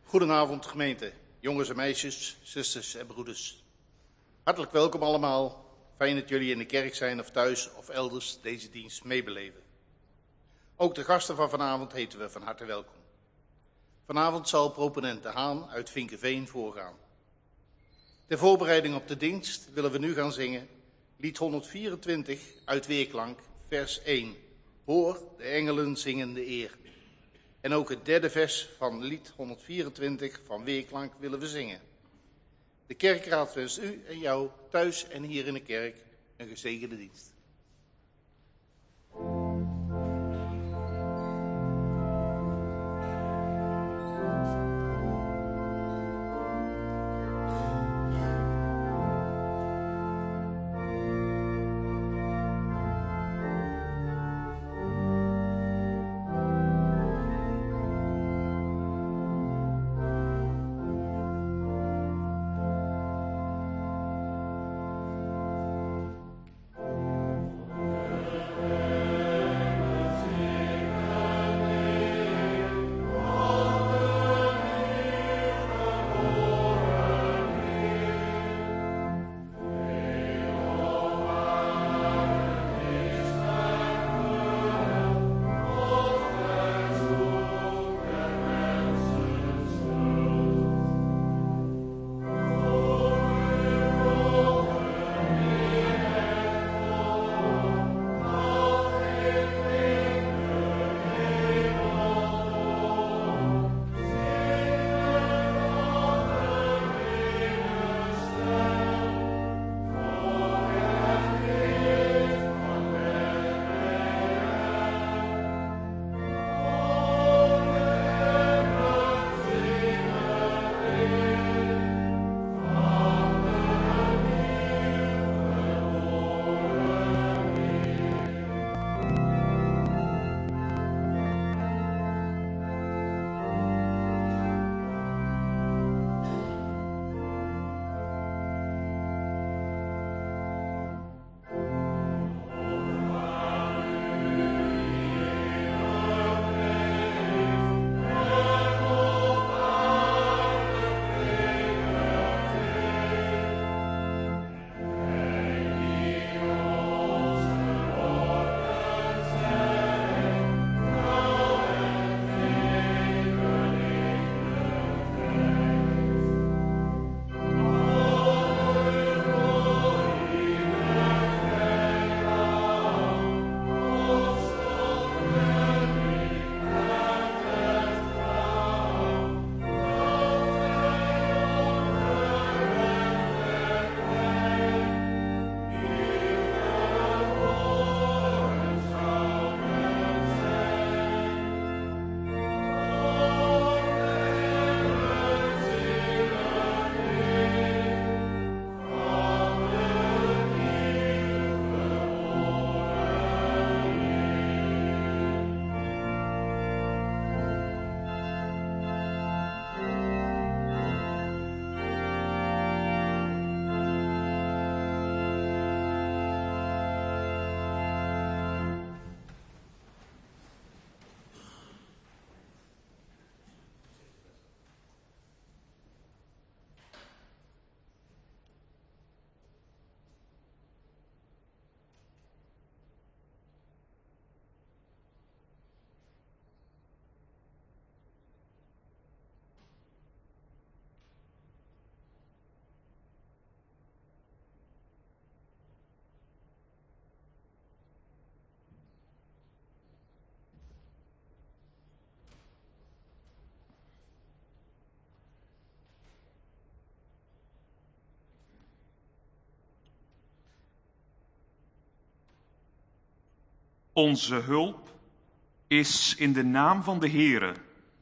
Goedenavond gemeente, jongens en meisjes, zusters en broeders. Hartelijk welkom allemaal. Fijn dat jullie in de kerk zijn of thuis of elders deze dienst meebeleven. Ook de gasten van vanavond heten we van harte welkom. Vanavond zal proponent De Haan uit Vinkeveen voorgaan. Ter voorbereiding op de dienst willen we nu gaan zingen lied 124 uit Weerklank, vers 1. Hoor, de engelen zingen de eer. En ook het derde vers van lied 124 van Weerklank willen we zingen. De kerkraad wenst u en jou thuis en hier in de kerk een gezegende dienst. Onze hulp is in de naam van de Heere,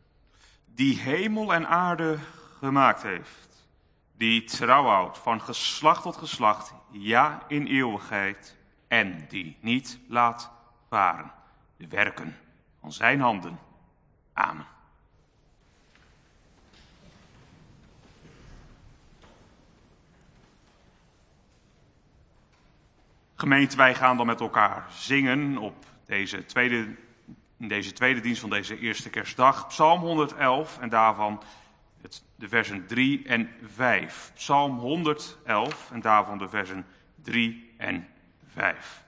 die hemel en aarde gemaakt heeft, die trouw houdt van geslacht tot geslacht, ja in eeuwigheid, en die niet laat varen de werken van zijn handen. Amen. Gemeente, wij gaan dan met elkaar zingen op in deze tweede dienst van deze eerste kerstdag. Psalm 111 en daarvan De versen 3 en 5. Psalm 111 en daarvan de versen 3 en 5.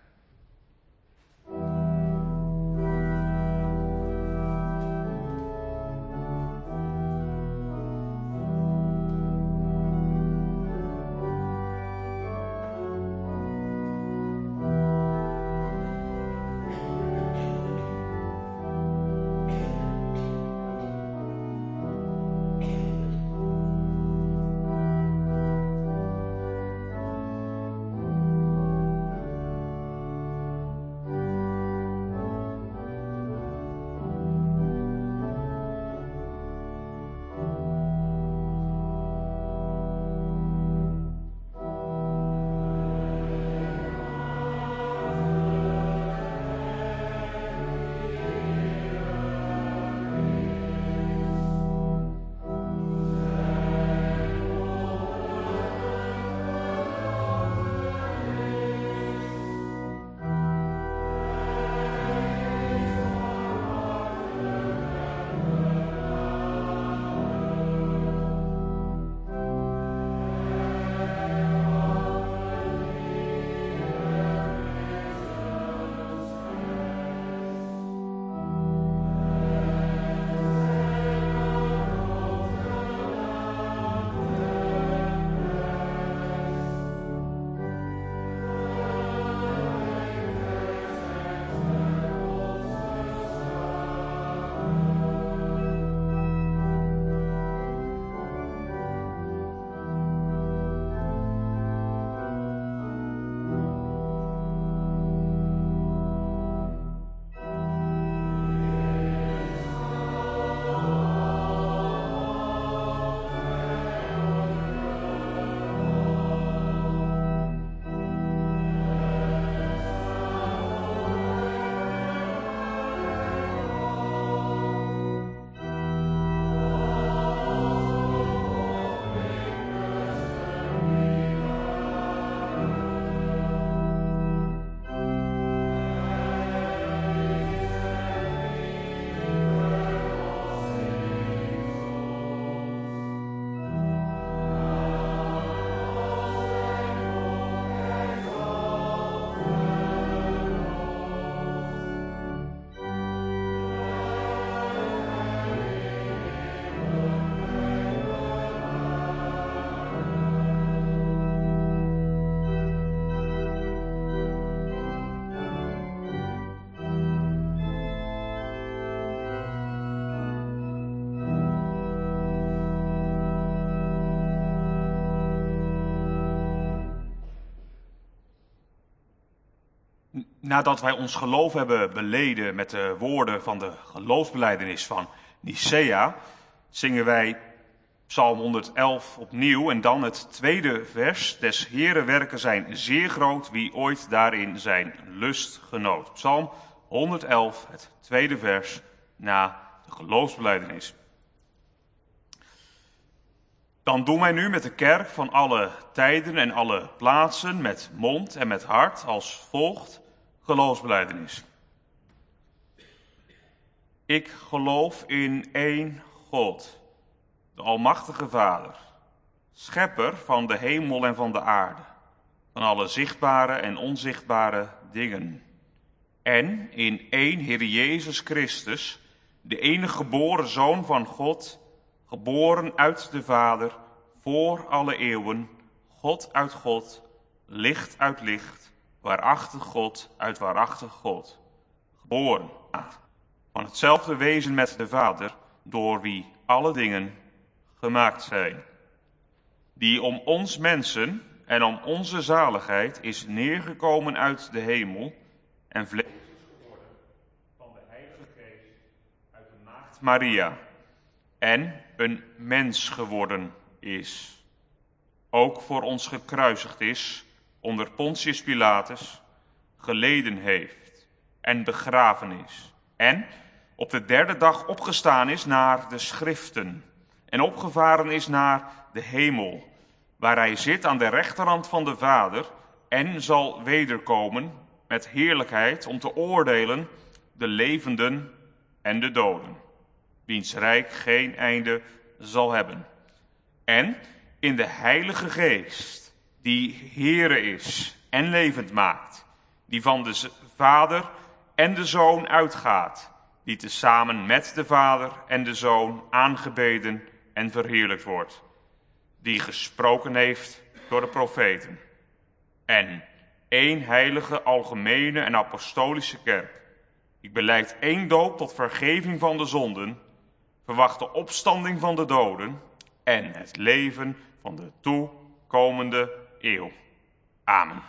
Nadat wij ons geloof hebben beleden met de woorden van de geloofsbelijdenis van Nicea, zingen wij Psalm 111 opnieuw en dan het tweede vers. Des Heeren werken zijn zeer groot, wie ooit daarin zijn lust genoot. Psalm 111, het tweede vers na de geloofsbelijdenis. Dan doen wij nu met de kerk van alle tijden en alle plaatsen, met mond en met hart, als volgt geloofsbelijdenis. Ik geloof in één God, de Almachtige Vader, schepper van de hemel en van de aarde, van alle zichtbare en onzichtbare dingen. En in één Heer Jezus Christus, de enige geboren Zoon van God, geboren uit de Vader, voor alle eeuwen, God uit God, licht uit licht, waarachtig God uit waarachtig God. Geboren van hetzelfde wezen met de Vader, door wie alle dingen gemaakt zijn. Die om ons mensen en om onze zaligheid is neergekomen uit de hemel en vlees geworden van de Heilige Geest uit de Maagd Maria en een mens geworden is. Ook voor ons gekruisigd is onder Pontius Pilatus, geleden heeft en begraven is. En op de derde dag opgestaan is naar de schriften en opgevaren is naar de hemel, waar hij zit aan de rechterhand van de Vader en zal wederkomen met heerlijkheid om te oordelen de levenden en de doden, wiens rijk geen einde zal hebben. En in de Heilige Geest, die Heere is en levend maakt, die van de Vader en de Zoon uitgaat, die tezamen met de Vader en de Zoon aangebeden en verheerlijkt wordt, die gesproken heeft door de profeten. En één heilige, algemene en apostolische kerk. Ik belijd één doop tot vergeving van de zonden, verwacht de opstanding van de doden en het leven van de toekomende eeuw. Amen.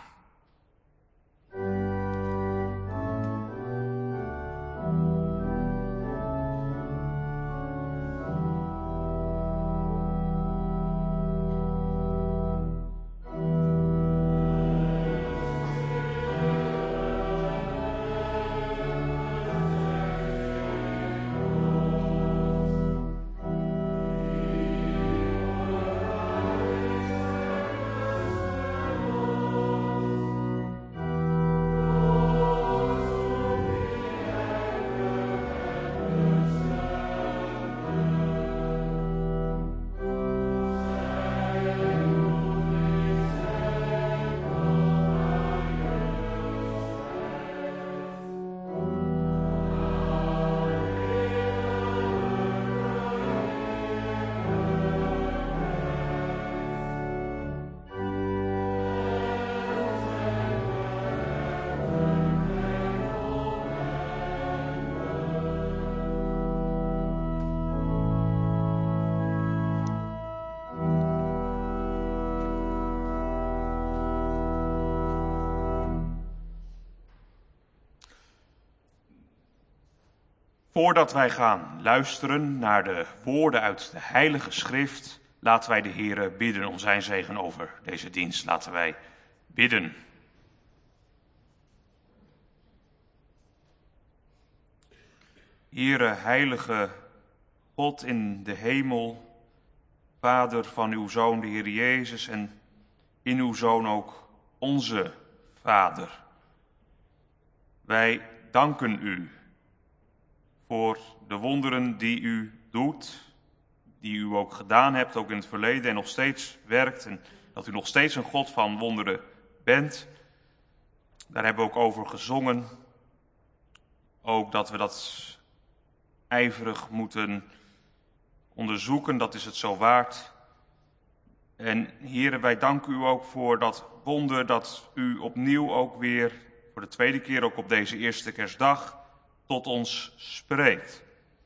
Voordat wij gaan luisteren naar de woorden uit de Heilige Schrift, laten wij de Heere bidden om zijn zegen over deze dienst. Laten wij bidden. Heere, heilige God in de hemel, Vader van uw Zoon, de Heer Jezus, en in uw Zoon ook onze Vader. Wij danken u voor de wonderen die u doet, die u ook gedaan hebt, ook in het verleden en nog steeds werkt. En dat u nog steeds een God van wonderen bent. Daar hebben we ook over gezongen. Ook dat we dat ijverig moeten onderzoeken, dat is het zo waard. En Heere, wij danken u ook voor dat wonder dat u opnieuw ook weer, voor de tweede keer ook op deze eerste kerstdag, tot ons spreekt.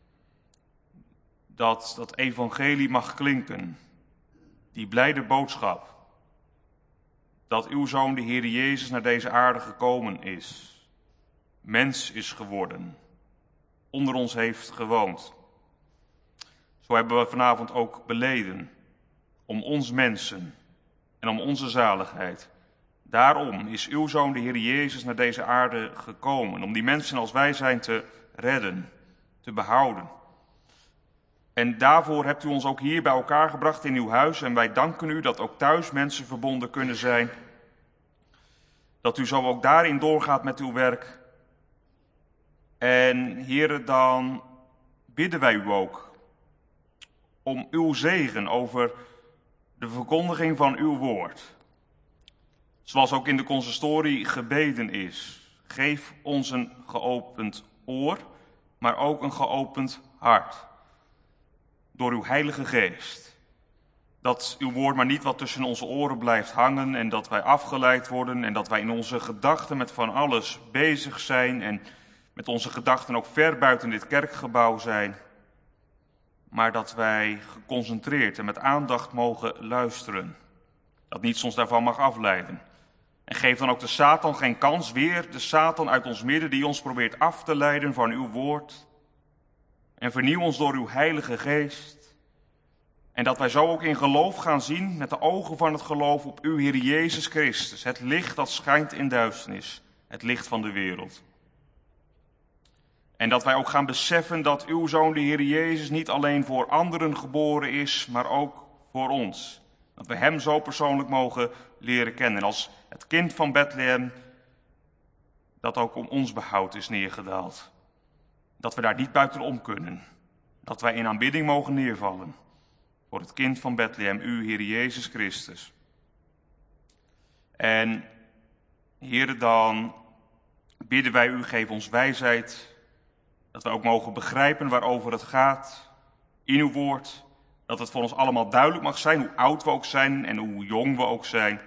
Dat evangelie mag klinken, die blijde boodschap, dat uw Zoon, de Heer Jezus, naar deze aarde gekomen is, mens is geworden, onder ons heeft gewoond. Zo hebben we vanavond ook beleden, om ons mensen en om onze zaligheid. Daarom is uw Zoon, de Heer Jezus, naar deze aarde gekomen, om die mensen als wij zijn te redden, te behouden. En daarvoor hebt u ons ook hier bij elkaar gebracht in uw huis. En wij danken u dat ook thuis mensen verbonden kunnen zijn. Dat u zo ook daarin doorgaat met uw werk. En Heere, dan bidden wij u ook om uw zegen over de verkondiging van uw woord. Zoals ook in de consistorie gebeden is. Geef ons een geopend oor, maar ook een geopend hart. Door uw Heilige Geest. Dat uw woord maar niet wat tussen onze oren blijft hangen en dat wij afgeleid worden en dat wij in onze gedachten met van alles bezig zijn en met onze gedachten ook ver buiten dit kerkgebouw zijn. Maar dat wij geconcentreerd en met aandacht mogen luisteren. Dat niets ons daarvan mag afleiden. En geef dan ook de Satan geen kans, weer de Satan uit ons midden die ons probeert af te leiden van uw woord. En vernieuw ons door uw Heilige Geest. En dat wij zo ook in geloof gaan zien, met de ogen van het geloof op uw Heer Jezus Christus. Het licht dat schijnt in duisternis, het licht van de wereld. En dat wij ook gaan beseffen dat uw Zoon, de Heer Jezus, niet alleen voor anderen geboren is, maar ook voor ons. Dat we hem zo persoonlijk mogen leren kennen. En als het kind van Bethlehem, dat ook om ons behoud is neergedaald. Dat we daar niet buitenom kunnen. Dat wij in aanbidding mogen neervallen. voor het kind van Bethlehem, u, Heer Jezus Christus. En Heer, dan bidden wij u, geef ons wijsheid, dat we ook mogen begrijpen waarover het gaat in uw woord. Dat het voor ons allemaal duidelijk mag zijn, hoe oud we ook zijn en hoe jong we ook zijn.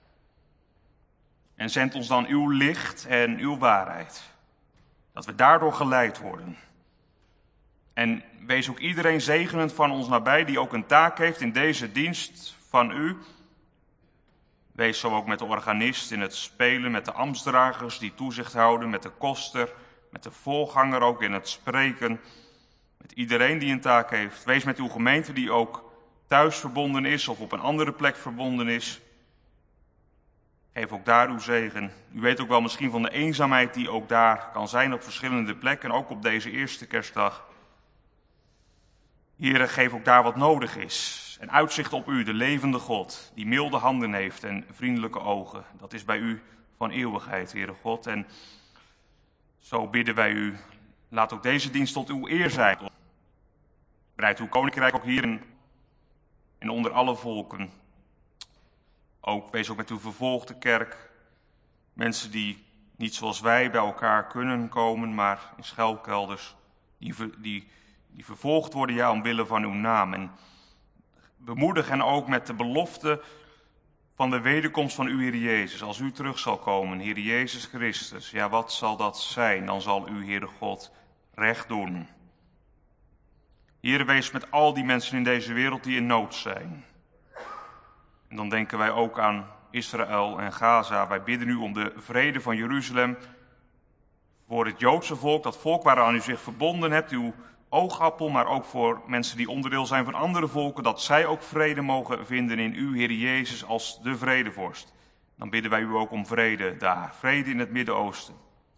En zend ons dan uw licht en uw waarheid. Dat we daardoor geleid worden. En wees ook iedereen zegenend van ons nabij die ook een taak heeft in deze dienst van u. Wees zo ook met de organist in het spelen, met de ambtsdragers die toezicht houden, met de koster, met de voorganger ook in het spreken. Met iedereen die een taak heeft. Wees met uw gemeente die ook thuis verbonden is of op een andere plek verbonden is. Geef ook daar uw zegen. U weet ook wel misschien van de eenzaamheid die ook daar kan zijn op verschillende plekken. Ook op deze eerste kerstdag. Heere, geef ook daar wat nodig is. En uitzicht op u, de levende God, die milde handen heeft en vriendelijke ogen. Dat is bij u van eeuwigheid, Heere God. En zo bidden wij u, laat ook deze dienst tot uw eer zijn. Breid uw koninkrijk ook hier en onder alle volken. Ook, wees ook met uw vervolgde kerk. Mensen die niet zoals wij bij elkaar kunnen komen, maar in schuilkelders. Die vervolgd worden, ja, omwille van uw naam. En bemoedig hen ook met de belofte van de wederkomst van uw Heer Jezus. Als u terug zal komen, Heer Jezus Christus. Ja, wat zal dat zijn? Dan zal u, Heere God, recht doen. Heere, wees met al die mensen in deze wereld die in nood zijn. En dan denken wij ook aan Israël en Gaza. Wij bidden u om de vrede van Jeruzalem. Voor het Joodse volk, dat volk waaraan u zich verbonden hebt, uw oogappel, maar ook voor mensen die onderdeel zijn van andere volken, dat zij ook vrede mogen vinden in u, Heer Jezus, als de vredevorst. Dan bidden wij u ook om vrede daar, vrede in het Midden-Oosten.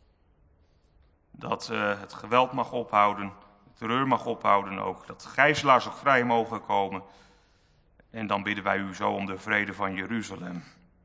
Dat het geweld mag ophouden, de terreur mag ophouden ook, dat gijzelaars ook vrij mogen komen. En dan bidden wij u zo om de vrede van Jeruzalem.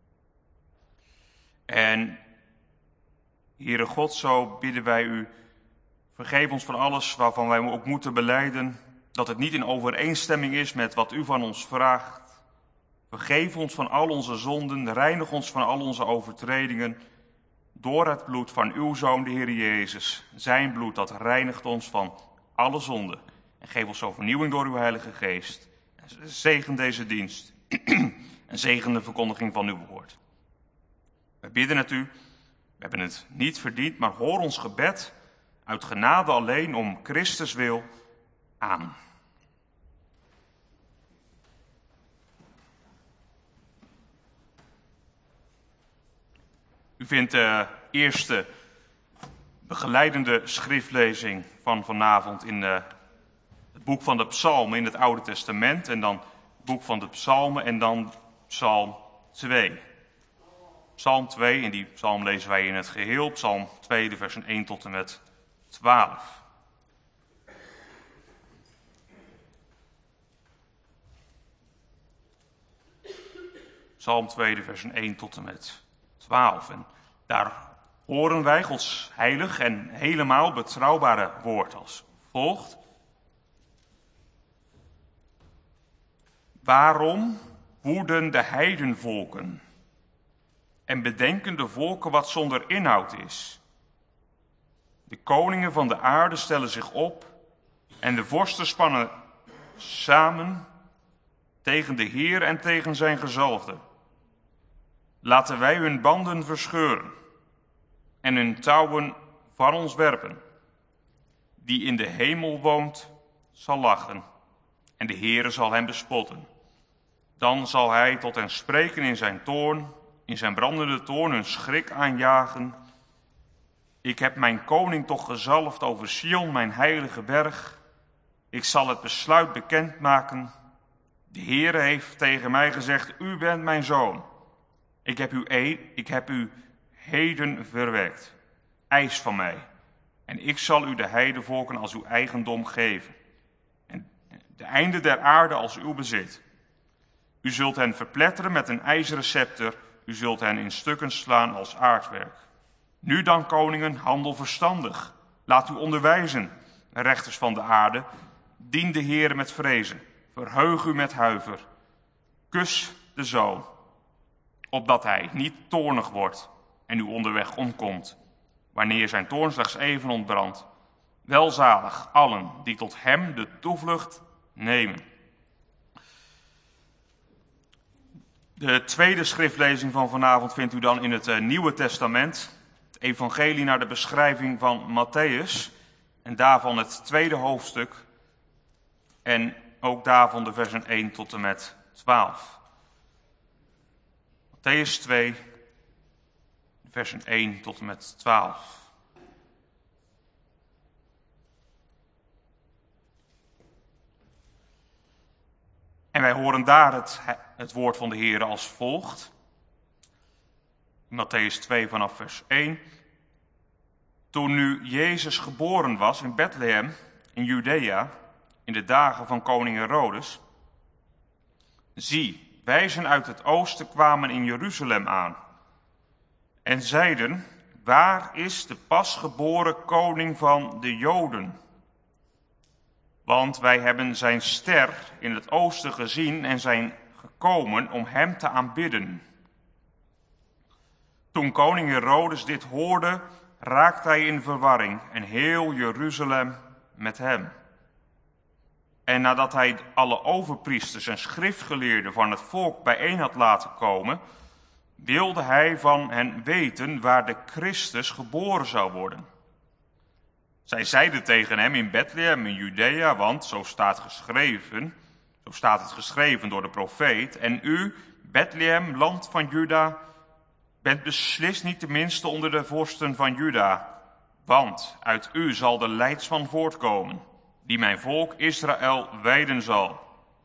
En Heere God, zo bidden wij u, vergeef ons van alles waarvan wij ook moeten belijden, dat het niet in overeenstemming is met wat u van ons vraagt. Vergeef ons van al onze zonden, reinig ons van al onze overtredingen, door het bloed van uw Zoon, de Heer Jezus. Zijn bloed, dat reinigt ons van alle zonden. En geef ons zo vernieuwing door uw Heilige Geest. En zegen deze dienst. En zegen de verkondiging van uw woord. Wij bidden het u. We hebben het niet verdiend, maar hoor ons gebed uit genade alleen om Christus wil. Amen. U vindt de eerste begeleidende schriftlezing van vanavond in het boek van de Psalmen in het Oude Testament. En dan het boek van de Psalmen en dan Psalm 2. Psalm 2, en die psalm lezen wij in het geheel. Psalm 2, de versen 1 tot en met 12. Psalm 2, de versen 1 tot en met 12. En daar horen wij Gods heilig en helemaal betrouwbare woord als volgt. Waarom woeden de heidenvolken en bedenken de volken wat zonder inhoud is? De koningen van de aarde stellen zich op en de vorsten spannen samen tegen de Heer en tegen zijn gezalfde. Laten wij hun banden verscheuren en hun touwen van ons werpen. Die in de hemel woont, zal lachen en de Heere zal hem bespotten. Dan zal hij tot hen spreken in zijn toorn, in zijn brandende toorn hun schrik aanjagen. Ik heb mijn koning toch gezalfd over Sion, mijn heilige berg. Ik zal het besluit bekendmaken. De Heere heeft tegen mij gezegd, u bent mijn zoon. Ik heb u heden verwekt. Eis van mij. En ik zal u de heidevolken als uw eigendom geven. En de einde der aarde als uw bezit. U zult hen verpletteren met een ijzeren scepter. U zult hen in stukken slaan als aardwerk. Nu dan, koningen, handel verstandig. Laat u onderwijzen, rechters van de aarde. Dien de Heere met vrezen. verheug u met huiver. Kus de zoon, opdat hij niet toornig wordt en u onderweg omkomt, wanneer zijn toorn slechts even ontbrandt. Welzalig allen die tot hem de toevlucht nemen. De tweede schriftlezing van vanavond vindt u dan in het Nieuwe Testament. Het evangelie naar de beschrijving van Matthäus. En daarvan het tweede hoofdstuk. En ook daarvan de versen 1 tot en met 12. Matthäus 2, versen 1 tot en met 12. En wij horen daar het woord van de Heer als volgt. Matthäus 2 vanaf vers 1. Toen nu Jezus geboren was in Bethlehem, in Judea, in de dagen van koning Herodes. Zie, wijzen uit het oosten kwamen in Jeruzalem aan. En zeiden, waar is de pasgeboren koning van de Joden? Want wij hebben zijn ster in het oosten gezien en zijn gekomen om hem te aanbidden. Toen koning Herodes dit hoorde, raakte hij in verwarring en heel Jeruzalem met hem. En nadat hij alle overpriesters en schriftgeleerden van het volk bijeen had laten komen, wilde hij van hen weten waar de Christus geboren zou worden. Zij zeiden tegen hem in Bethlehem in Judea, want zo staat het geschreven door de profeet. En u, Bethlehem, land van Juda, bent beslist niet de minste onder de vorsten van Juda. Want uit u zal de leidsman voortkomen, die mijn volk Israël wijden zal.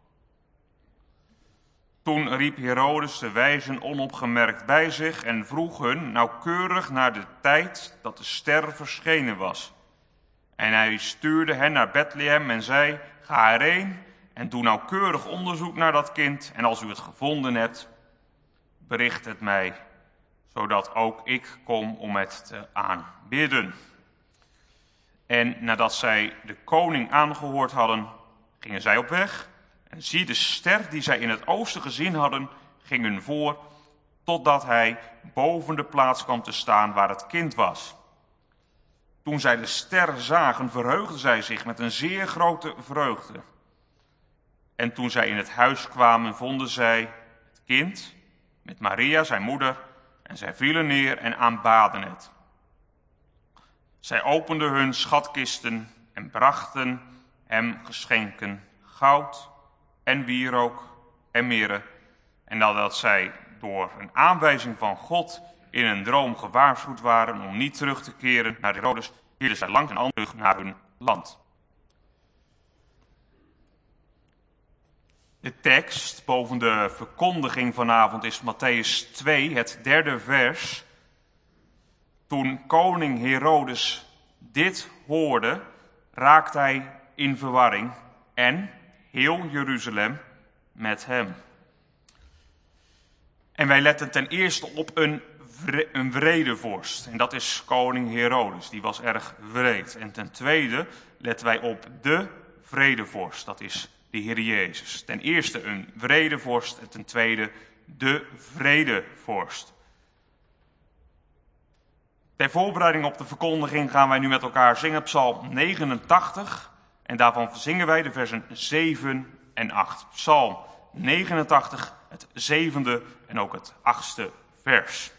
Toen riep Herodes de wijzen onopgemerkt bij zich en vroeg hun nauwkeurig naar de tijd dat de ster verschenen was. En hij stuurde hen naar Bethlehem en zei, ga erheen en doe nauwkeurig onderzoek naar dat kind. En als u het gevonden hebt, bericht het mij, zodat ook ik kom om het te aanbidden. En nadat zij de koning aangehoord hadden, gingen zij op weg. En zie, de ster die zij in het oosten gezien hadden, ging hun voor, totdat hij boven de plaats kwam te staan waar het kind was. Toen zij de ster zagen, verheugden zij zich met een zeer grote vreugde. En toen zij in het huis kwamen, vonden zij het kind met Maria, zijn moeder, en zij vielen neer en aanbaden het. Zij openden hun schatkisten en brachten hem geschenken, goud en wierook en mirre. En nadat zij door een aanwijzing van God in een droom gewaarschuwd waren om niet terug te keren naar Herodes, keerden zij langs en al terug naar hun land. De tekst boven de verkondiging vanavond is Matthäus 2, het derde vers. Toen koning Herodes dit hoorde, raakte hij in verwarring en heel Jeruzalem met hem. En wij letten ten eerste op een wrede vorst. En dat is koning Herodes, die was erg wreed. En ten tweede letten wij op de vredevorst, dat is de Heer Jezus. Ten eerste een wrede vorst en ten tweede de vredevorst. Ter voorbereiding op de verkondiging gaan wij nu met elkaar zingen Psalm 89. En daarvan zingen wij de versen 7 en 8. Psalm 89, het 7e en ook het 8e vers.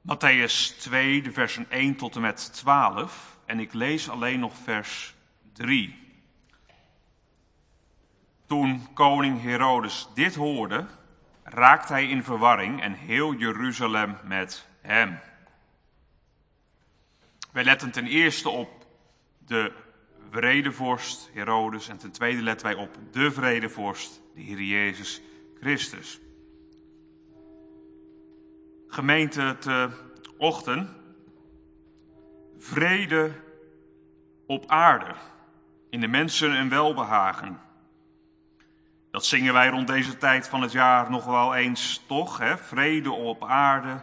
Mattheüs 2, de versen 1 tot en met 12. En ik lees alleen nog vers 3. Toen koning Herodes dit hoorde, raakte hij in verwarring en heel Jeruzalem met hem. Wij letten ten eerste op de vredevorst Herodes en ten tweede letten wij op de vredevorst, de Heer Jezus Christus. Gemeente te ochtend, vrede op aarde, in de mensen een welbehagen. Dat zingen wij rond deze tijd van het jaar nog wel eens, toch? Hè? Vrede op aarde.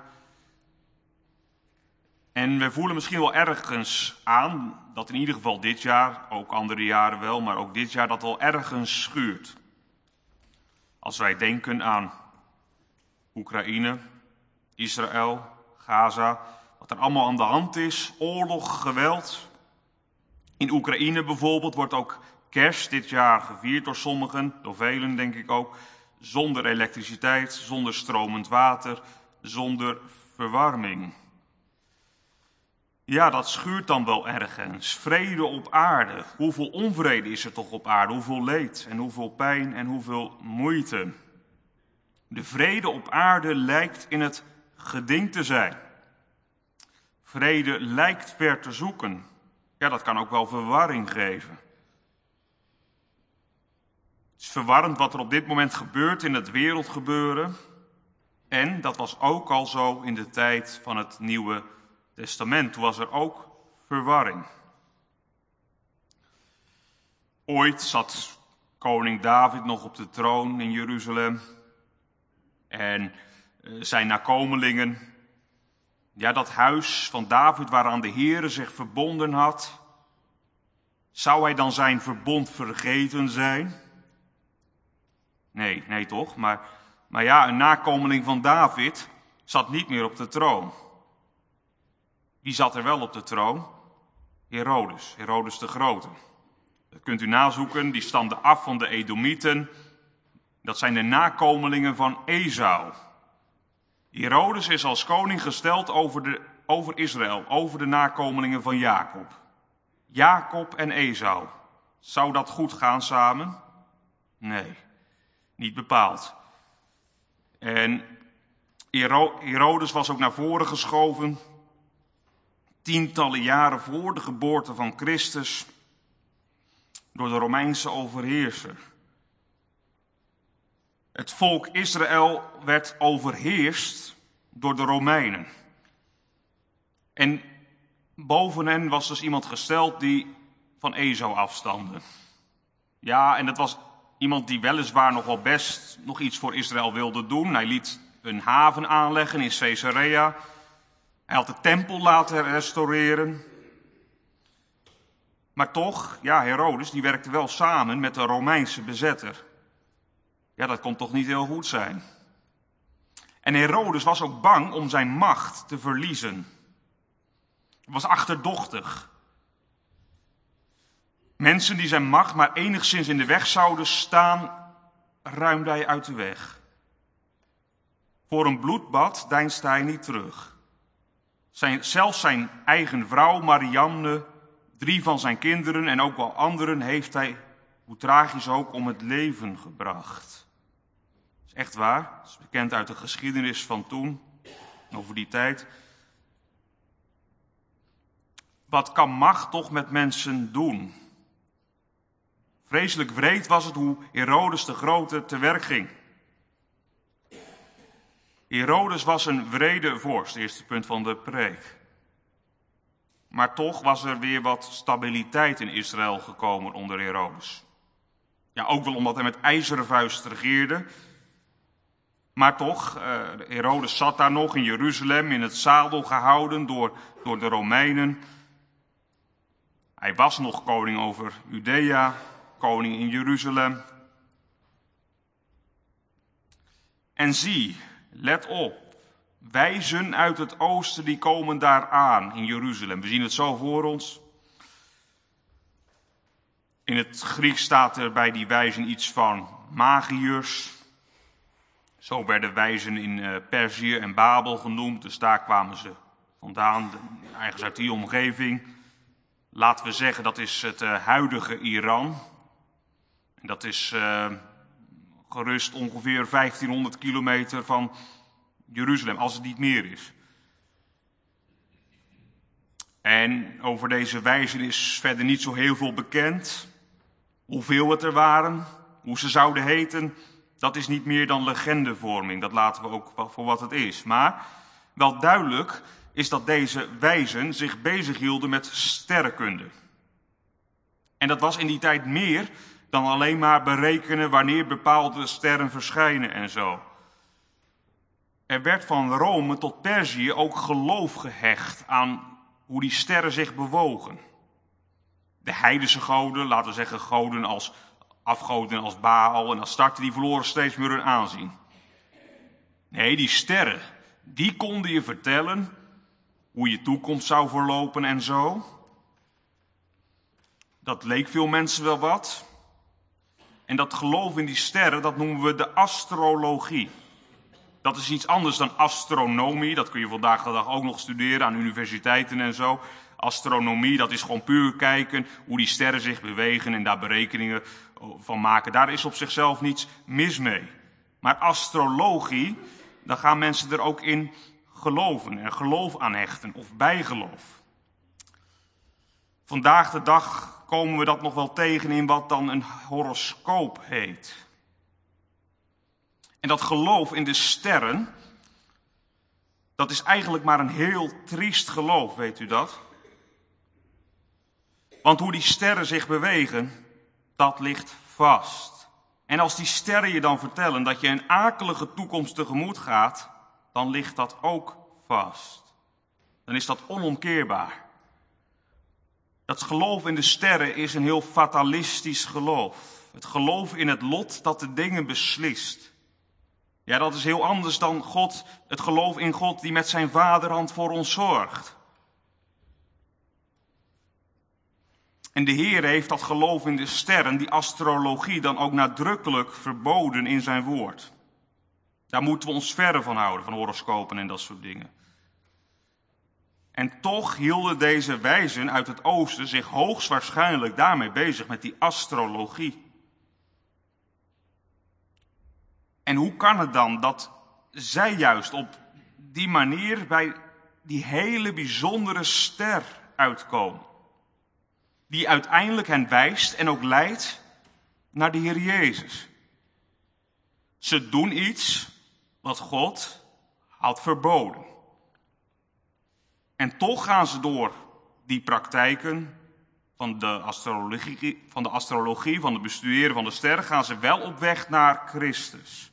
En we voelen misschien wel ergens aan dat in ieder geval dit jaar, ook andere jaren wel, maar ook dit jaar dat wel ergens schuurt. Als wij denken aan Oekraïne, Israël, Gaza, wat er allemaal aan de hand is, oorlog, geweld. In Oekraïne bijvoorbeeld wordt ook Kerst dit jaar gevierd door sommigen, door velen denk ik ook, zonder elektriciteit, zonder stromend water, zonder verwarming. Ja, dat schuurt dan wel ergens. Vrede op aarde. Hoeveel onvrede is er toch op aarde? Hoeveel leed en hoeveel pijn en hoeveel moeite. De vrede op aarde lijkt in het geding te zijn. Vrede lijkt ver te zoeken. Ja, dat kan ook wel verwarring geven. Het is verwarrend wat er op dit moment gebeurt in het wereldgebeuren. En dat was ook al zo in de tijd van het Nieuwe Testament. Toen was er ook verwarring. Ooit zat koning David nog op de troon in Jeruzalem. En zijn nakomelingen, ja, dat huis van David waaraan de Heere zich verbonden had, zou hij dan zijn verbond vergeten zijn? Nee toch? Maar ja, een nakomeling van David zat niet meer op de troon. Wie zat er wel op de troon? Herodes de Grote. Dat kunt u nazoeken, die stamde af van de Edomieten. Dat zijn de nakomelingen van Esau. Herodes is als koning gesteld over Israël, over de nakomelingen van Jacob. Jacob en Esau. Zou dat goed gaan samen? Nee, niet bepaald. En Herodes was ook naar voren geschoven, tientallen jaren voor de geboorte van Christus, door de Romeinse overheerser. Het volk Israël werd overheerst door de Romeinen. En boven hen was dus iemand gesteld die van Esau afstamde. Ja, en dat was iemand die weliswaar nog wel best nog iets voor Israël wilde doen. Hij liet een haven aanleggen in Caesarea. Hij had de tempel laten restaureren. Maar toch, ja, Herodes die werkte wel samen met de Romeinse bezetter. Ja, dat kon toch niet heel goed zijn. En Herodes was ook bang om zijn macht te verliezen. Hij was achterdochtig. Mensen die zijn macht maar enigszins in de weg zouden staan, ruimde hij uit de weg. Voor een bloedbad deinste hij niet terug. Zelfs zijn eigen vrouw Mariamne, 3 van zijn kinderen en ook wel anderen heeft hij, hoe tragisch ook, om het leven gebracht. Dat is echt waar. Dat is bekend uit de geschiedenis van toen, over die tijd. Wat kan macht toch met mensen doen? Vreselijk wreed was het hoe Herodes de Grote te werk ging. Herodes was een wrede vorst, eerste punt van de preek. Maar toch was er weer wat stabiliteit in Israël gekomen onder Herodes. Ja, ook wel omdat hij met ijzeren vuist regeerde. Maar toch, Herodes zat daar nog in Jeruzalem in het zadel gehouden door de Romeinen. Hij was nog koning over Judea, koning in Jeruzalem. En zie, let op, wijzen uit het oosten die komen daar aan in Jeruzalem. We zien het zo voor ons. In het Grieks staat er bij die wijzen iets van magiërs, Zo werden wijzen in Perzië en Babel genoemd, dus daar kwamen ze vandaan, ergens uit die omgeving. Laten we zeggen, dat is het huidige Iran. En dat is gerust ongeveer 1500 kilometer van Jeruzalem, als het niet meer is. En over deze wijzen is verder niet zo heel veel bekend. Hoeveel het er waren, hoe ze zouden heten, dat is niet meer dan legendevorming. Dat laten we ook voor wat het is. Maar wel duidelijk is dat deze wijzen zich bezighielden met sterrenkunde. En dat was in die tijd meer dan alleen maar berekenen wanneer bepaalde sterren verschijnen en zo. Er werd van Rome tot Perzië ook geloof gehecht aan hoe die sterren zich bewogen. De heidense goden, laten we zeggen goden als afgoden als Baal en Astarte, die verloren steeds meer hun aanzien. Nee, die sterren, die konden je vertellen hoe je toekomst zou verlopen en zo. Dat leek veel mensen wel wat. En dat geloof in die sterren, dat noemen we de astrologie. Dat is iets anders dan astronomie. Dat kun je vandaag de dag ook nog studeren aan universiteiten en zo. Astronomie, dat is gewoon puur kijken hoe die sterren zich bewegen en daar berekeningen van maken. Daar is op zichzelf niets mis mee. Maar astrologie, dan gaan mensen er ook in geloven en geloof aan hechten of bijgeloof. Vandaag de dag komen we dat nog wel tegen in wat dan een horoscoop heet. En dat geloof in de sterren, dat is eigenlijk maar een heel triest geloof, weet u dat? Want hoe die sterren zich bewegen, dat ligt vast. En als die sterren je dan vertellen dat je een akelige toekomst tegemoet gaat, dan ligt dat ook vast. Dan is dat onomkeerbaar. Dat geloof in de sterren is een heel fatalistisch geloof. Het geloof in het lot dat de dingen beslist. Ja, dat is heel anders dan het geloof in God die met zijn vaderhand voor ons zorgt. En de Heer heeft dat geloof in de sterren, die astrologie, dan ook nadrukkelijk verboden in zijn woord. Daar moeten we ons verre van houden, van horoscopen en dat soort dingen. En toch hielden deze wijzen uit het oosten zich hoogstwaarschijnlijk daarmee bezig met die astrologie. En hoe kan het dan dat zij juist op die manier bij die hele bijzondere ster uitkomen? Die uiteindelijk hen wijst en ook leidt naar de Heer Jezus. Ze doen iets wat God had verboden. En toch gaan ze door die praktijken van de astrologie, van het bestuderen van de sterren, gaan ze wel op weg naar Christus.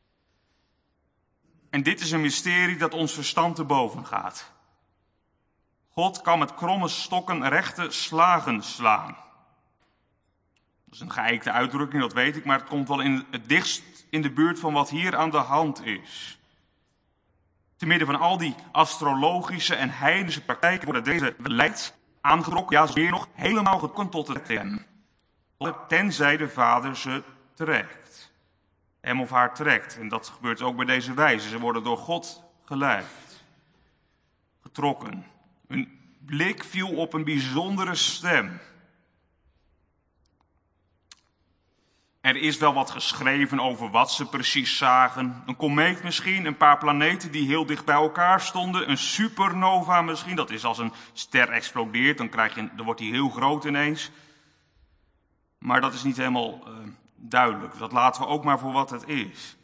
En dit is een mysterie dat ons verstand te boven gaat. God kan met kromme stokken rechte slagen slaan. Dat is een geëikte uitdrukking, dat weet ik, maar het komt wel het dichtst in de buurt van wat hier aan de hand is. Te midden van al die astrologische en heidense praktijken worden deze beleid aangetrokken, ja, meer nog helemaal gekomen tot het hem. Tenzij de vader ze trekt. Hem of haar trekt. En dat gebeurt ook bij deze wijzen. Ze worden door God geleid. Getrokken. Hun blik viel op een bijzondere stem. Er is wel wat geschreven over wat ze precies zagen. Een komeet misschien, een paar planeten die heel dicht bij elkaar stonden. Een supernova misschien, dat is als een ster explodeert, dan wordt die heel groot ineens. Maar dat is niet helemaal duidelijk. Dat laten we ook maar voor wat het is.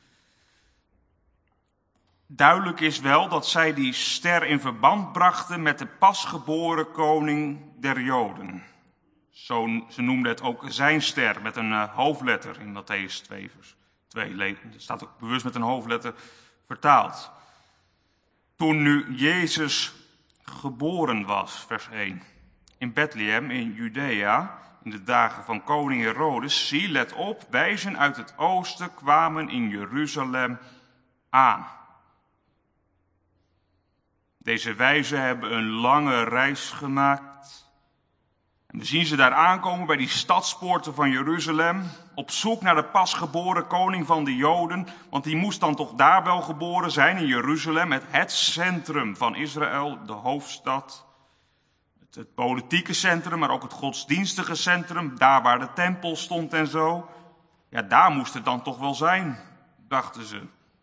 Duidelijk is wel dat zij die ster in verband brachten met de pasgeboren koning der Joden. Ze noemden het ook zijn ster met een hoofdletter in Mattheüs 2, vers 2. Het staat ook bewust met een hoofdletter vertaald. Toen nu Jezus geboren was, vers 1, in Bethlehem in Judea, in de dagen van koning Herodes, zie, let op, wijzen uit het oosten kwamen in Jeruzalem aan. Deze wijzen hebben een lange reis gemaakt. En we zien ze daar aankomen bij die stadspoorten van Jeruzalem, op zoek naar de pasgeboren koning van de Joden, want die moest dan toch daar wel geboren zijn, in Jeruzalem, het centrum van Israël, de hoofdstad. Het politieke centrum, maar ook het godsdienstige centrum, daar waar de tempel stond en zo. Ja, daar moest het dan toch wel zijn, dachten ze.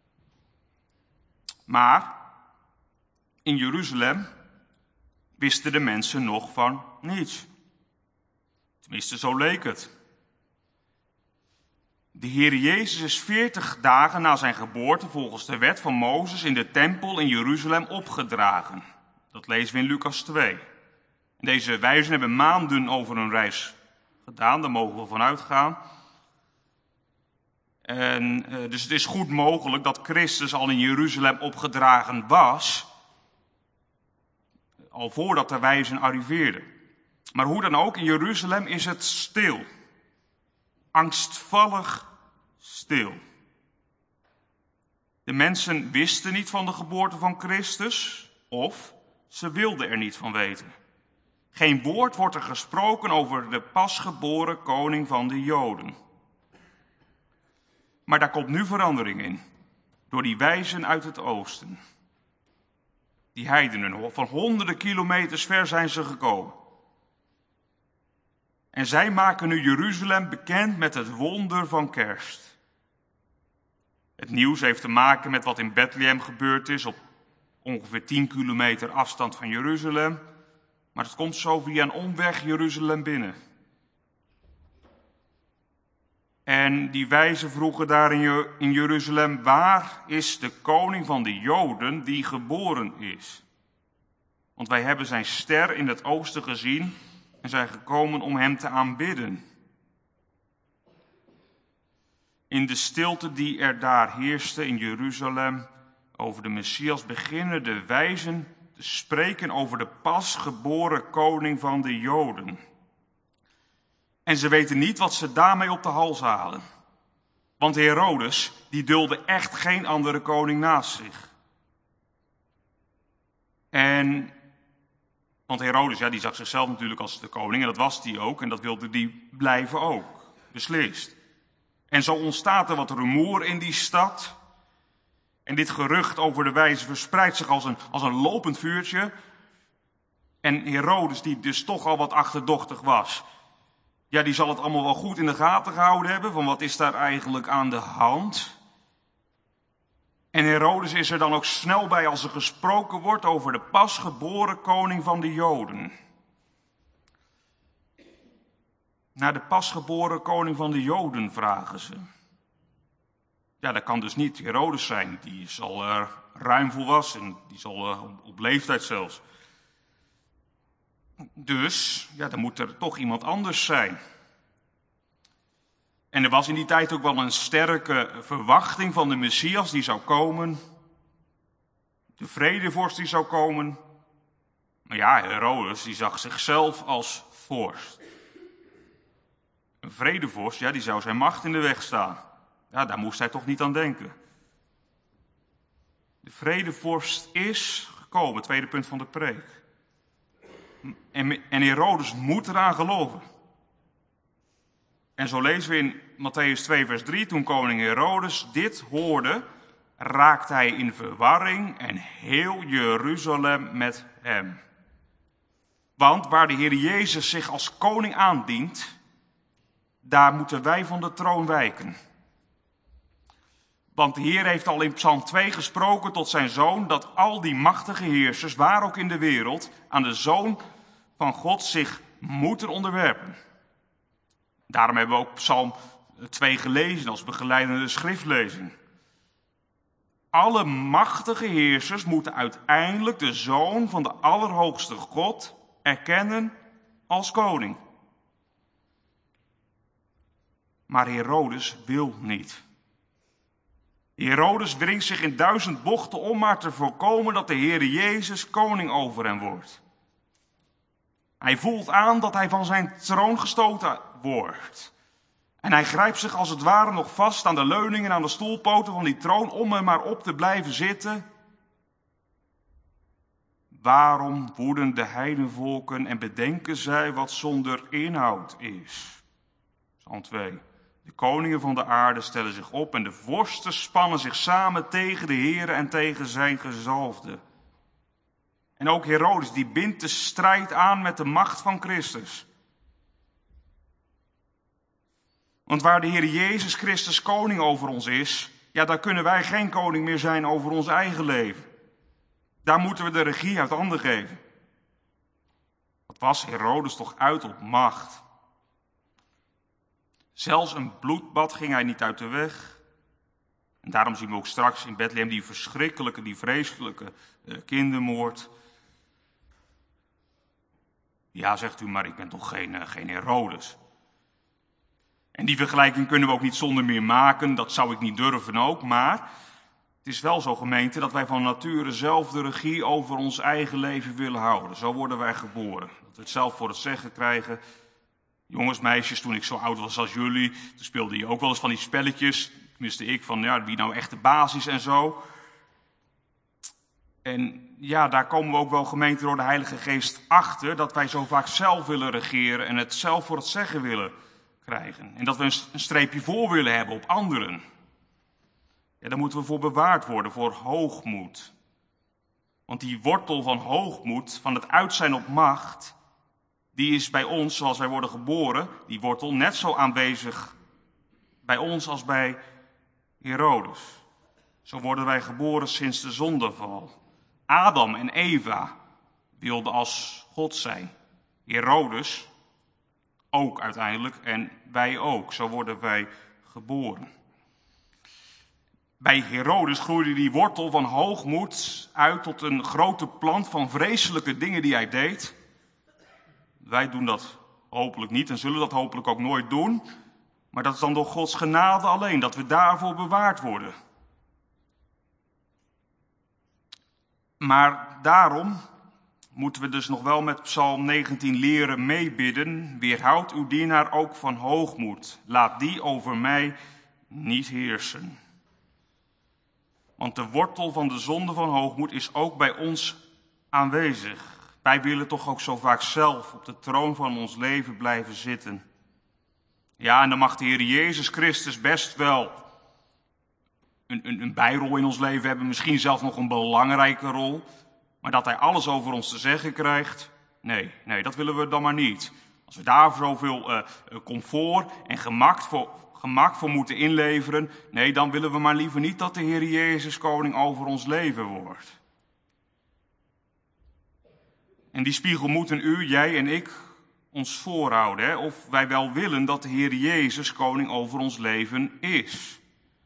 Maar in Jeruzalem wisten de mensen nog van niets. Tenminste, zo leek het. De Heer Jezus is 40 dagen na zijn geboorte volgens de wet van Mozes in de tempel in Jeruzalem opgedragen. Dat lezen we in Lucas 2. En deze wijzen hebben maanden over hun reis gedaan, daar mogen we van uitgaan. En dus het is goed mogelijk dat Christus al in Jeruzalem opgedragen was, al voordat de wijzen arriveerden. Maar hoe dan ook, in Jeruzalem is het stil. Angstvallig stil. De mensen wisten niet van de geboorte van Christus, of ze wilden er niet van weten. Geen woord wordt er gesproken over de pasgeboren koning van de Joden. Maar daar komt nu verandering in, door die wijzen uit het oosten. Die heidenen, van honderden kilometers ver zijn ze gekomen. En zij maken nu Jeruzalem bekend met het wonder van kerst. Het nieuws heeft te maken met wat in Bethlehem gebeurd is, op ongeveer 10 kilometer afstand van Jeruzalem. Maar het komt zo via een omweg Jeruzalem binnen. En die wijzen vroegen daar in Jeruzalem, waar is de koning van de Joden die geboren is? Want wij hebben zijn ster in het oosten gezien en zijn gekomen om hem te aanbidden. In de stilte die er daar heerste in Jeruzalem over de Messias beginnen de wijzen te spreken over de pasgeboren koning van de Joden. En ze weten niet wat ze daarmee op de hals halen. Want Herodes, die duldde echt geen andere koning naast zich. Want Herodes, die zag zichzelf natuurlijk als de koning, en dat was hij ook, en dat wilde die blijven ook, beslist. En zo ontstaat er wat rumoer in die stad. En dit gerucht over de wijzen verspreidt zich als een lopend vuurtje. En Herodes, die dus toch al wat achterdochtig was, ja, die zal het allemaal wel goed in de gaten gehouden hebben, van wat is daar eigenlijk aan de hand. En Herodes is er dan ook snel bij als er gesproken wordt over de pasgeboren koning van de Joden. Naar de pasgeboren koning van de Joden vragen ze. Ja, dat kan dus niet Herodes zijn, die is al ruim volwassen, die is al op leeftijd zelfs. Dus, ja, dan moet er toch iemand anders zijn. En er was in die tijd ook wel een sterke verwachting van de Messias die zou komen. De vredevorst die zou komen. Maar ja, Herodes die zag zichzelf als vorst. Een vredevorst, ja, die zou zijn macht in de weg staan. Ja, daar moest hij toch niet aan denken. De vredevorst is gekomen, tweede punt van de preek. En Herodes moet eraan geloven. En zo lezen we in Mattheüs 2 vers 3, toen koning Herodes dit hoorde, raakte hij in verwarring en heel Jeruzalem met hem. Want waar de Heer Jezus zich als koning aandient, daar moeten wij van de troon wijken. Want de Heer heeft al in Psalm 2 gesproken tot zijn zoon, dat al die machtige heersers, waar ook in de wereld, aan de Zoon van God zich moeten onderwerpen. Daarom hebben we ook Psalm 2 gelezen als begeleidende schriftlezing. Alle machtige heersers moeten uiteindelijk de Zoon van de Allerhoogste God erkennen als koning. Maar Herodes wil niet. Herodes wringt zich in 1000 bochten om maar te voorkomen dat de Heere Jezus koning over hem wordt. Hij voelt aan dat hij van zijn troon gestoten wordt. En hij grijpt zich als het ware nog vast aan de leuningen en aan de stoelpoten van die troon om er maar op te blijven zitten. Waarom woeden de heidenvolken en bedenken zij wat zonder inhoud is? Psalm 2. De koningen van de aarde stellen zich op en de vorsten spannen zich samen tegen de Heere en tegen zijn gezalfde. En ook Herodes, die bindt de strijd aan met de macht van Christus. Want waar de Heer Jezus Christus koning over ons is, ja, daar kunnen wij geen koning meer zijn over ons eigen leven. Daar moeten we de regie uit handen geven. Wat was Herodes toch uit op macht? Zelfs een bloedbad ging hij niet uit de weg. En daarom zien we ook straks in Bethlehem die verschrikkelijke, die vreselijke kindermoord. Ja, zegt u, maar ik ben toch geen Herodes. En die vergelijking kunnen we ook niet zonder meer maken, dat zou ik niet durven ook, maar het is wel zo, gemeente, dat wij van nature zelf de regie over ons eigen leven willen houden. Zo worden wij geboren. Dat we het zelf voor het zeggen krijgen. Jongens, meisjes, toen ik zo oud was als jullie, toen speelde je ook wel eens van die spelletjes. Tenminste ik, van ja, wie nou echt de basis en zo. En ja, daar komen we ook wel, gemeente, door de Heilige Geest achter, dat wij zo vaak zelf willen regeren en het zelf voor het zeggen willen krijgen. En dat we een streepje voor willen hebben op anderen. Ja, daar moeten we voor bewaard worden, voor hoogmoed. Want die wortel van hoogmoed, van het uit zijn op macht, die is bij ons, zoals wij worden geboren, die wortel, net zo aanwezig bij ons als bij Herodes. Zo worden wij geboren sinds de zondeval. Adam en Eva wilden als God zijn. Herodes ook uiteindelijk en wij ook. Zo worden wij geboren. Bij Herodes groeide die wortel van hoogmoed uit tot een grote plant van vreselijke dingen die hij deed. Wij doen dat hopelijk niet en zullen dat hopelijk ook nooit doen. Maar dat is dan door Gods genade alleen, dat we daarvoor bewaard worden. Maar daarom moeten we dus nog wel met Psalm 19 leren meebidden. Weerhoud uw dienaar ook van hoogmoed. Laat die over mij niet heersen. Want de wortel van de zonde van hoogmoed is ook bij ons aanwezig. Wij willen toch ook zo vaak zelf op de troon van ons leven blijven zitten. Ja, en dan mag de Heer Jezus Christus best wel een bijrol in ons leven hebben. Misschien zelfs nog een belangrijke rol. Maar dat hij alles over ons te zeggen krijgt, nee, dat willen we dan maar niet. Als we daar zoveel comfort en gemak voor moeten inleveren, nee, dan willen we maar liever niet dat de Heer Jezus koning over ons leven wordt. En die spiegel moeten u, jij en ik ons voorhouden, hè? Of wij wel willen dat de Heer Jezus koning over ons leven is.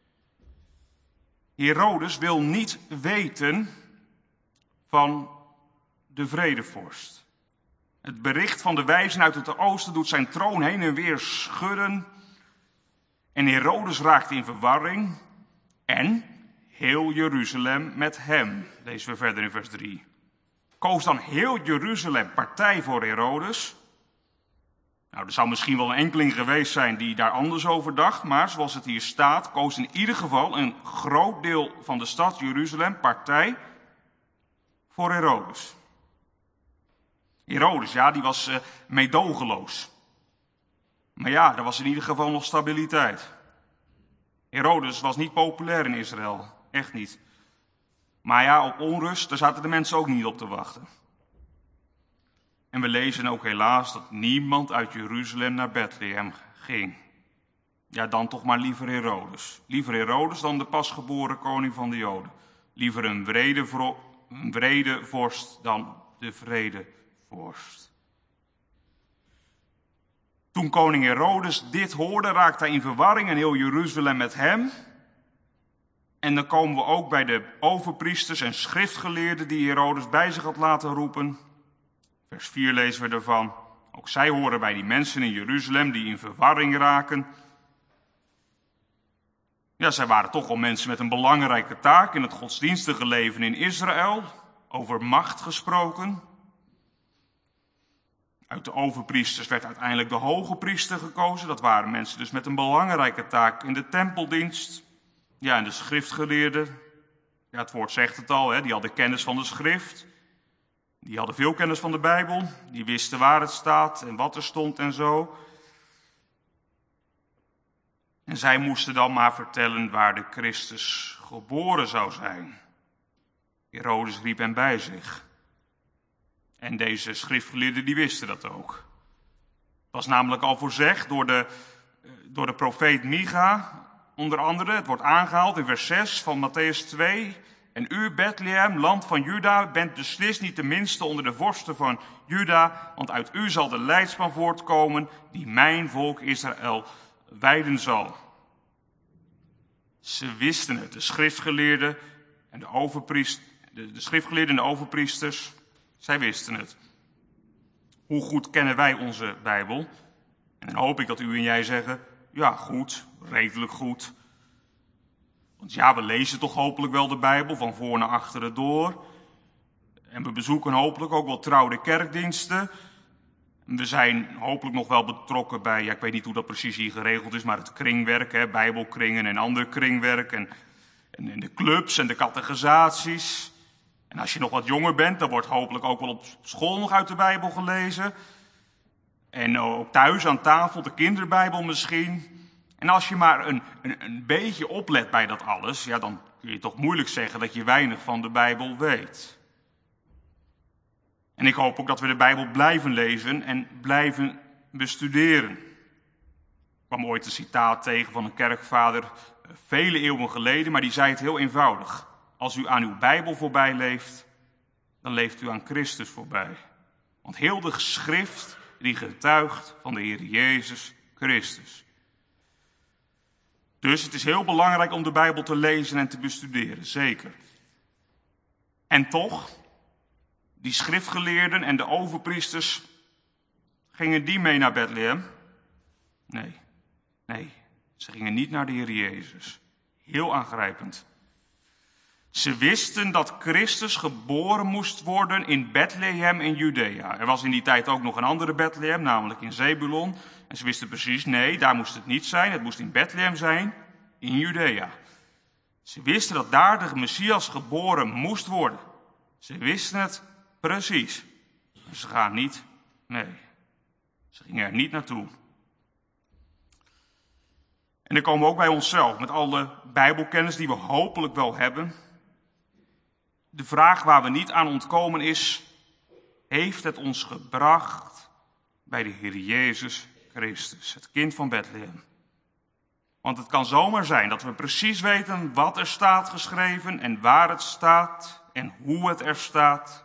Herodes wil niet weten van de vredevorst. Het bericht van de wijzen uit het oosten doet zijn troon heen en weer schudden. En Herodes raakt in verwarring. En heel Jeruzalem met hem. Lezen we verder in vers 3. Koos dan heel Jeruzalem partij voor Herodes. Nou, er zou misschien wel een enkeling geweest zijn die daar anders over dacht. Maar zoals het hier staat, koos in ieder geval een groot deel van de stad Jeruzalem partij voor Herodes. Herodes, ja, die was meedogenloos. Maar ja, er was in ieder geval nog stabiliteit. Herodes was niet populair in Israël, echt niet. Maar ja, op onrust, daar zaten de mensen ook niet op te wachten. En we lezen ook helaas dat niemand uit Jeruzalem naar Bethlehem ging. Ja, dan toch maar liever Herodes. Liever Herodes dan de pasgeboren koning van de Joden. Liever een wrede vorst dan de vredevorst. Toen koning Herodes dit hoorde, raakte hij in verwarring en heel Jeruzalem met hem. En dan komen we ook bij de overpriesters en schriftgeleerden die Herodes bij zich had laten roepen. Vers 4 lezen we ervan. Ook zij horen bij die mensen in Jeruzalem die in verwarring raken. Ja, zij waren toch al mensen met een belangrijke taak in het godsdienstige leven in Israël. Over macht gesproken. Uit de overpriesters werd uiteindelijk de hoge priester gekozen. Dat waren mensen dus met een belangrijke taak in de tempeldienst. Ja, en de schriftgeleerden. Ja, het woord zegt het al, hè, die hadden kennis van de schrift. Die hadden veel kennis van de Bijbel. Die wisten waar het staat en wat er stond en zo. En zij moesten dan maar vertellen waar de Christus geboren zou zijn. Herodes riep hem bij zich. En deze schriftgeleerden die wisten dat ook. Het was namelijk al voorzegd door de profeet Micha, onder andere. Het wordt aangehaald in vers 6 van Mattheüs 2. En u, Bethlehem, land van Juda, bent beslist niet de minste onder de vorsten van Juda, want uit u zal de leidsman voortkomen die mijn volk Israël wijden zal. Ze wisten het, de schriftgeleerden en de schriftgeleerden en de overpriesters, zij wisten het. Hoe goed kennen wij onze Bijbel? En dan hoop ik dat u en jij zeggen, ja goed, redelijk goed. Want ja, we lezen toch hopelijk wel de Bijbel van voor naar achteren door. En we bezoeken hopelijk ook wel trouw de kerkdiensten. En we zijn hopelijk nog wel betrokken bij, ja ik weet niet hoe dat precies hier geregeld is, maar het kringwerk, hè, bijbelkringen en ander kringwerk. En de clubs en de catechisaties. En als je nog wat jonger bent, dan wordt hopelijk ook wel op school nog uit de Bijbel gelezen. En ook thuis aan tafel, de kinderbijbel misschien. En als je maar een beetje oplet bij dat alles, ja, dan kun je toch moeilijk zeggen dat je weinig van de Bijbel weet. En ik hoop ook dat we de Bijbel blijven lezen en blijven bestuderen. Ik kwam ooit een citaat tegen van een kerkvader, vele eeuwen geleden, maar die zei het heel eenvoudig. Als u aan uw Bijbel voorbij leeft, dan leeft u aan Christus voorbij. Want heel de schrift die getuigt van de Heer Jezus Christus. Dus het is heel belangrijk om de Bijbel te lezen en te bestuderen, zeker. En toch, die schriftgeleerden en de overpriesters, gingen die mee naar Bethlehem? Nee, ze gingen niet naar de Heer Jezus. Heel aangrijpend. Ze wisten dat Christus geboren moest worden in Bethlehem in Judea. Er was in die tijd ook nog een andere Bethlehem, namelijk in Zebulon. En ze wisten precies, nee, daar moest het niet zijn. Het moest in Bethlehem zijn, in Judea. Ze wisten dat daar de Messias geboren moest worden. Ze wisten het precies. Maar ze gaan niet mee. Ze gingen er niet naartoe. En dan komen we ook bij onszelf, met alle Bijbelkennis die we hopelijk wel hebben. De vraag waar we niet aan ontkomen is, heeft het ons gebracht bij de Heer Jezus Christus, het kind van Bethlehem? Want het kan zomaar zijn dat we precies weten wat er staat geschreven en waar het staat en hoe het er staat.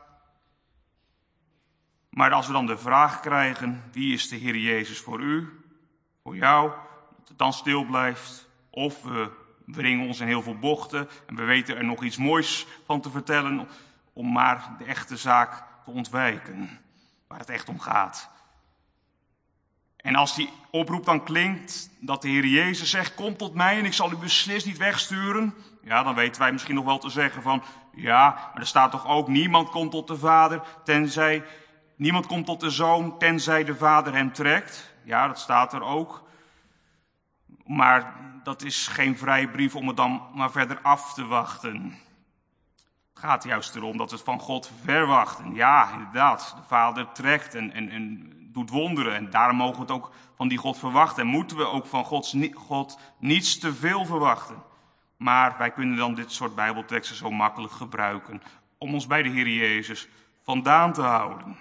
Maar als we dan de vraag krijgen, wie is de Heer Jezus voor u, voor jou, dat het dan stil blijft, of we wringen ons in heel veel bochten en we weten er nog iets moois van te vertellen om maar de echte zaak te ontwijken, waar het echt om gaat. En als die oproep dan klinkt dat de Heer Jezus zegt, kom tot mij en ik zal u beslist niet wegsturen, ja, dan weten wij misschien nog wel te zeggen van, ja, maar er staat toch ook, niemand komt tot de Vader niemand komt tot de Zoon tenzij de Vader hem trekt. Ja, dat staat er ook. Maar dat is geen vrijbrief om het dan maar verder af te wachten. Het gaat juist erom dat we het van God verwachten. Ja, inderdaad, de Vader trekt en doet wonderen. En daarom mogen we het ook van die God verwachten. En moeten we ook van God niets te veel verwachten. Maar wij kunnen dan dit soort Bijbelteksten zo makkelijk gebruiken om ons bij de Heer Jezus vandaan te houden.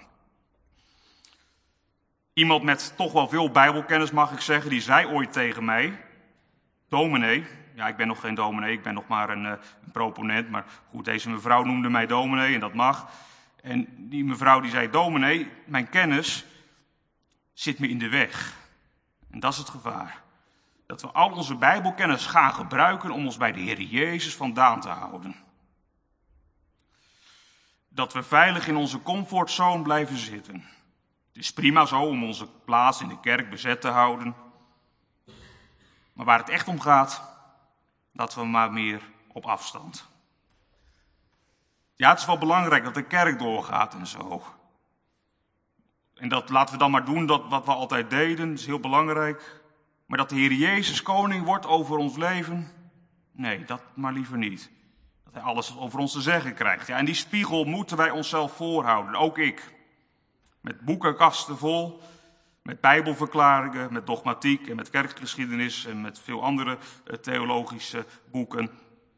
Iemand met toch wel veel Bijbelkennis, mag ik zeggen, die zei ooit tegen mij, dominee, ja, ik ben nog geen dominee, ik ben nog maar een proponent, maar goed, deze mevrouw noemde mij dominee en dat mag. En die mevrouw die zei, dominee, mijn kennis zit me in de weg. En dat is het gevaar. Dat we al onze Bijbelkennis gaan gebruiken om ons bij de Heer Jezus vandaan te houden. Dat we veilig in onze comfortzone blijven zitten. Het is prima zo om onze plaats in de kerk bezet te houden. Maar waar het echt om gaat, dat we maar meer op afstand. Ja, het is wel belangrijk dat de kerk doorgaat en zo. En dat laten we dan maar doen wat we altijd deden, dat is heel belangrijk. Maar dat de Heer Jezus koning wordt over ons leven, nee, dat maar liever niet. Dat hij alles over ons te zeggen krijgt. Ja, en die spiegel moeten wij onszelf voorhouden, ook ik. Met boekenkasten vol, met bijbelverklaringen, met dogmatiek en met kerkgeschiedenis en met veel andere theologische boeken.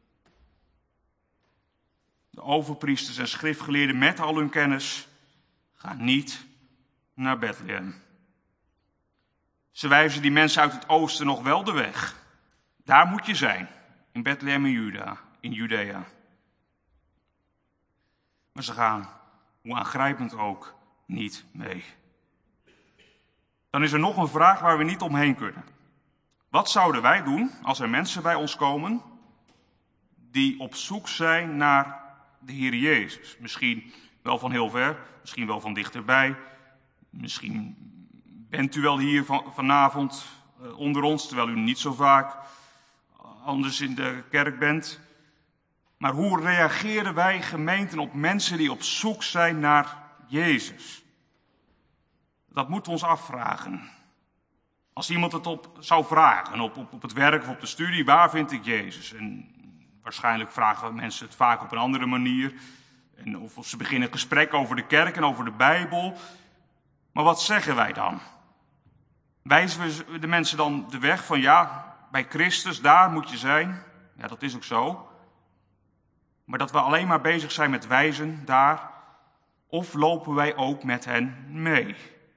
De overpriesters en schriftgeleerden met al hun kennis gaan niet naar Bethlehem. Ze wijzen die mensen uit het oosten nog wel de weg. Daar moet je zijn, in Bethlehem in Judea. Maar ze gaan, hoe aangrijpend ook, niet mee. Dan is er nog een vraag waar we niet omheen kunnen. Wat zouden wij doen als er mensen bij ons komen die op zoek zijn naar de Heer Jezus? Misschien wel van heel ver, misschien wel van dichterbij. Misschien bent u wel hier vanavond onder ons, terwijl u niet zo vaak anders in de kerk bent. Maar hoe reageren wij gemeenten op mensen die op zoek zijn naar Jezus? Dat moeten we ons afvragen. Als iemand het zou vragen, op het werk of op de studie, waar vind ik Jezus? En waarschijnlijk vragen mensen het vaak op een andere manier. Of ze beginnen een gesprek over de kerk en over de Bijbel. Maar wat zeggen wij dan? Wijzen we de mensen dan de weg van ja, bij Christus, daar moet je zijn? Ja, dat is ook zo. Maar dat we alleen maar bezig zijn met wijzen daar, of lopen wij ook met hen mee?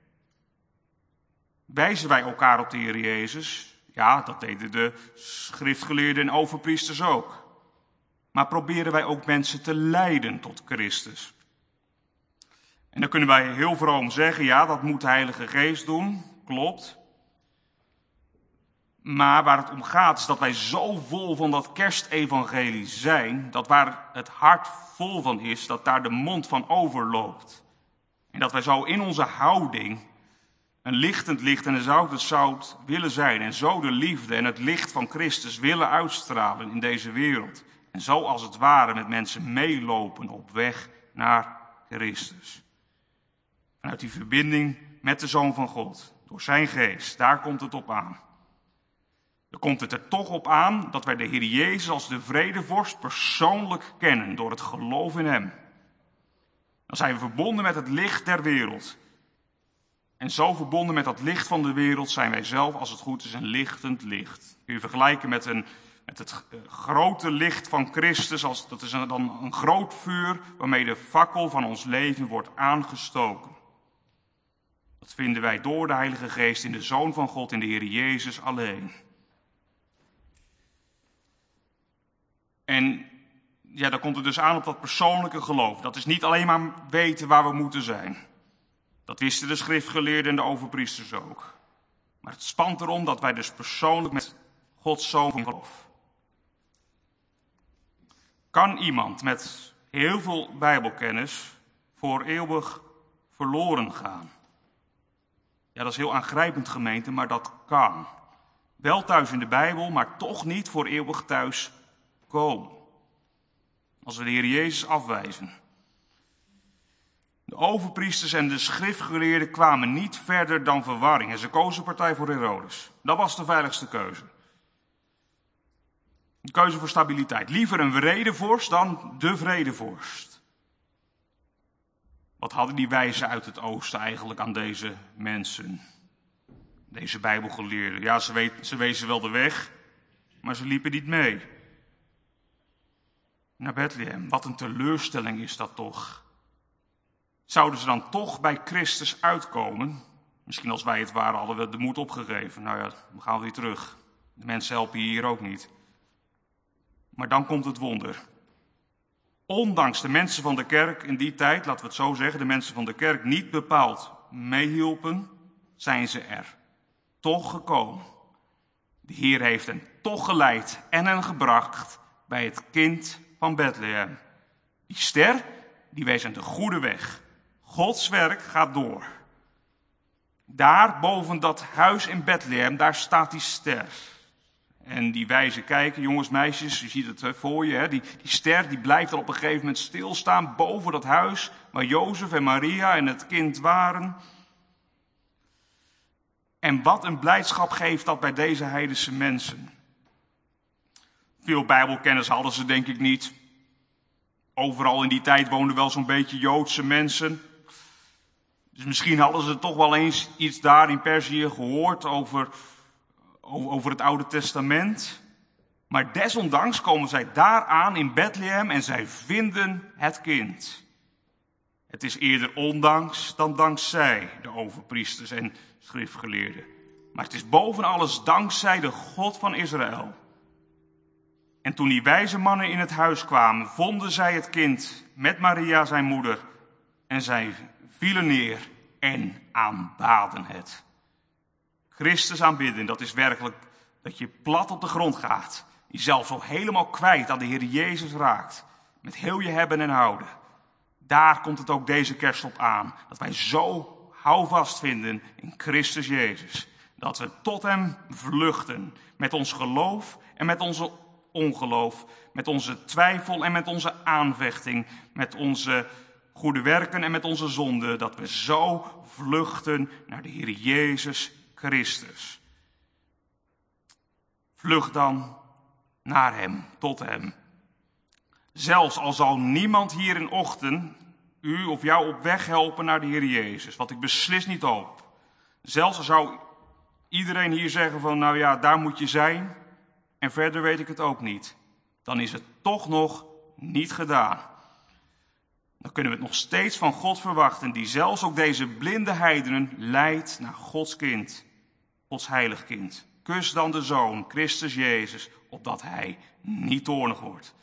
Wijzen wij elkaar op de Heer Jezus? Ja, dat deden de schriftgeleerden en overpriesters ook. Maar proberen wij ook mensen te leiden tot Christus? En dan kunnen wij heel vroom zeggen, ja, dat moet de Heilige Geest doen, klopt. Maar waar het om gaat is dat wij zo vol van dat kerstevangelie zijn, dat waar het hart vol van is, dat daar de mond van overloopt. En dat wij zo in onze houding een lichtend licht en een zoutend zout willen zijn. En zo de liefde en het licht van Christus willen uitstralen in deze wereld. En zo als het ware met mensen meelopen op weg naar Christus. Vanuit die verbinding met de Zoon van God, door zijn geest, daar komt het op aan. Dan komt het er toch op aan dat wij de Heer Jezus als de vredevorst persoonlijk kennen door het geloof in hem. Dan zijn we verbonden met het licht der wereld. En zo verbonden met dat licht van de wereld zijn wij zelf, als het goed is, een lichtend licht. Kun je vergelijken met het grote licht van Christus. Dat is dan een groot vuur waarmee de fakkel van ons leven wordt aangestoken. Dat vinden wij door de Heilige Geest in de Zoon van God, in de Heer Jezus alleen. En ja, dan komt het dus aan op dat persoonlijke geloof. Dat is niet alleen maar weten waar we moeten zijn. Dat wisten de schriftgeleerden en de overpriesters ook. Maar het spant erom dat wij dus persoonlijk met Gods Zoon geloof. Kan iemand met heel veel Bijbelkennis voor eeuwig verloren gaan? Ja, dat is heel aangrijpend, gemeente, maar dat kan. Wel thuis in de Bijbel, maar toch niet voor eeuwig thuis komen. Als we de Heer Jezus afwijzen. De overpriesters en de schriftgeleerden kwamen niet verder dan verwarring. En ze kozen partij voor Herodes. Dat was de veiligste keuze. Een keuze voor stabiliteit. Liever een vredevorst dan de vredevorst. Wat hadden die wijzen uit het oosten eigenlijk aan deze mensen? Deze Bijbelgeleerden. Ja, ze wezen wel de weg, maar ze liepen niet mee. Naar Bethlehem. Wat een teleurstelling is dat toch. Zouden ze dan toch bij Christus uitkomen? Misschien als wij het waren, hadden we de moed opgegeven. Nou ja, dan gaan we weer terug. De mensen helpen hier ook niet. Maar dan komt het wonder. Ondanks de mensen van de kerk in die tijd, laten we het zo zeggen, de mensen van de kerk niet bepaald meehielpen, zijn ze er toch gekomen. De Heer heeft hen toch geleid en hen gebracht bij het kind van Bethlehem. Die ster, die wees aan de goede weg. Gods werk gaat door. Daar boven dat huis in Bethlehem, daar staat die ster. En die wijzen kijken, jongens, meisjes, je ziet het voor je. Hè? Die ster die blijft al op een gegeven moment stilstaan boven dat huis waar Jozef en Maria en het kind waren. En wat een blijdschap geeft dat bij deze heidense mensen. Veel Bijbelkennis hadden ze denk ik niet. Overal in die tijd woonden wel zo'n beetje Joodse mensen. Dus misschien hadden ze toch wel eens iets daar in Perzië gehoord over het Oude Testament. Maar desondanks komen zij daar aan in Bethlehem en zij vinden het kind. Het is eerder ondanks dan dankzij de overpriesters en schriftgeleerden. Maar het is boven alles dankzij de God van Israël. En toen die wijze mannen in het huis kwamen, vonden zij het kind met Maria zijn moeder. En zij vielen neer en aanbaden het. Christus aanbidden, dat is werkelijk dat je plat op de grond gaat. Jezelf zo helemaal kwijt aan de Heer Jezus raakt. Met heel je hebben en houden. Daar komt het ook deze kerst op aan. Dat wij zo houvast vinden in Christus Jezus. Dat we tot hem vluchten. Met ons geloof en met onze ongeloof. Met onze twijfel en met onze aanvechting. Met onze goede werken en met onze zonde. Dat we zo vluchten naar de Heer Jezus Christus. Vlucht dan naar hem, tot hem. Zelfs al zal niemand hier in ochtend u of jou op weg helpen naar de Heer Jezus. Wat ik beslist niet hoop. Zelfs al zou iedereen hier zeggen van, nou ja, daar moet je zijn. En verder weet ik het ook niet. Dan is het toch nog niet gedaan. Dan kunnen we het nog steeds van God verwachten. Die zelfs ook deze blinde heidenen leidt naar Gods kind. Gods heilig kind. Kus dan de Zoon, Christus Jezus, opdat hij niet toornig wordt.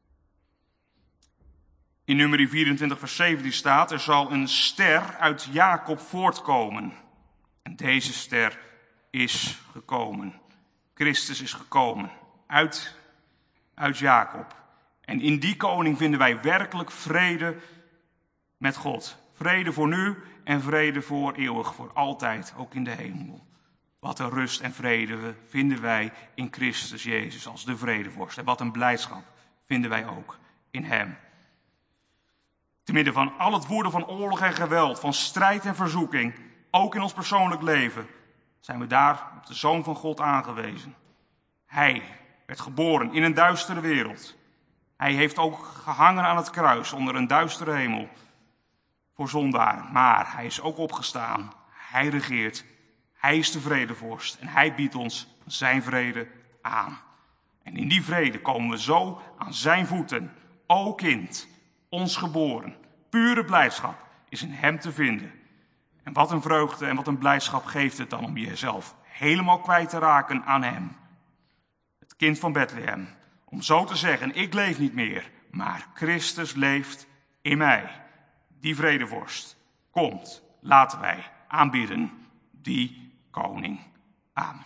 In Numeri 24 vers 17 staat, er zal een ster uit Jacob voortkomen. En deze ster is gekomen. Christus is gekomen uit Jacob. En in die koning vinden wij werkelijk vrede met God. Vrede voor nu en vrede voor eeuwig, voor altijd, ook in de hemel. Wat een rust en vrede vinden wij in Christus Jezus als de vredevorst. En wat een blijdschap vinden wij ook in hem. Te midden van al het woeden van oorlog en geweld, van strijd en verzoeking, ook in ons persoonlijk leven, zijn we daar op de Zoon van God aangewezen. Hij werd geboren in een duistere wereld. Hij heeft ook gehangen aan het kruis onder een duistere hemel voor zondaren. Maar hij is ook opgestaan. Hij regeert. Hij is de vredevorst en hij biedt ons zijn vrede aan. En in die vrede komen we zo aan zijn voeten. O kind, ons geboren, pure blijdschap is in hem te vinden. En wat een vreugde en wat een blijdschap geeft het dan om jezelf helemaal kwijt te raken aan hem. Het kind van Bethlehem. Om zo te zeggen, ik leef niet meer, maar Christus leeft in mij. Die vredevorst komt, laten wij aanbidden die koning. Amen.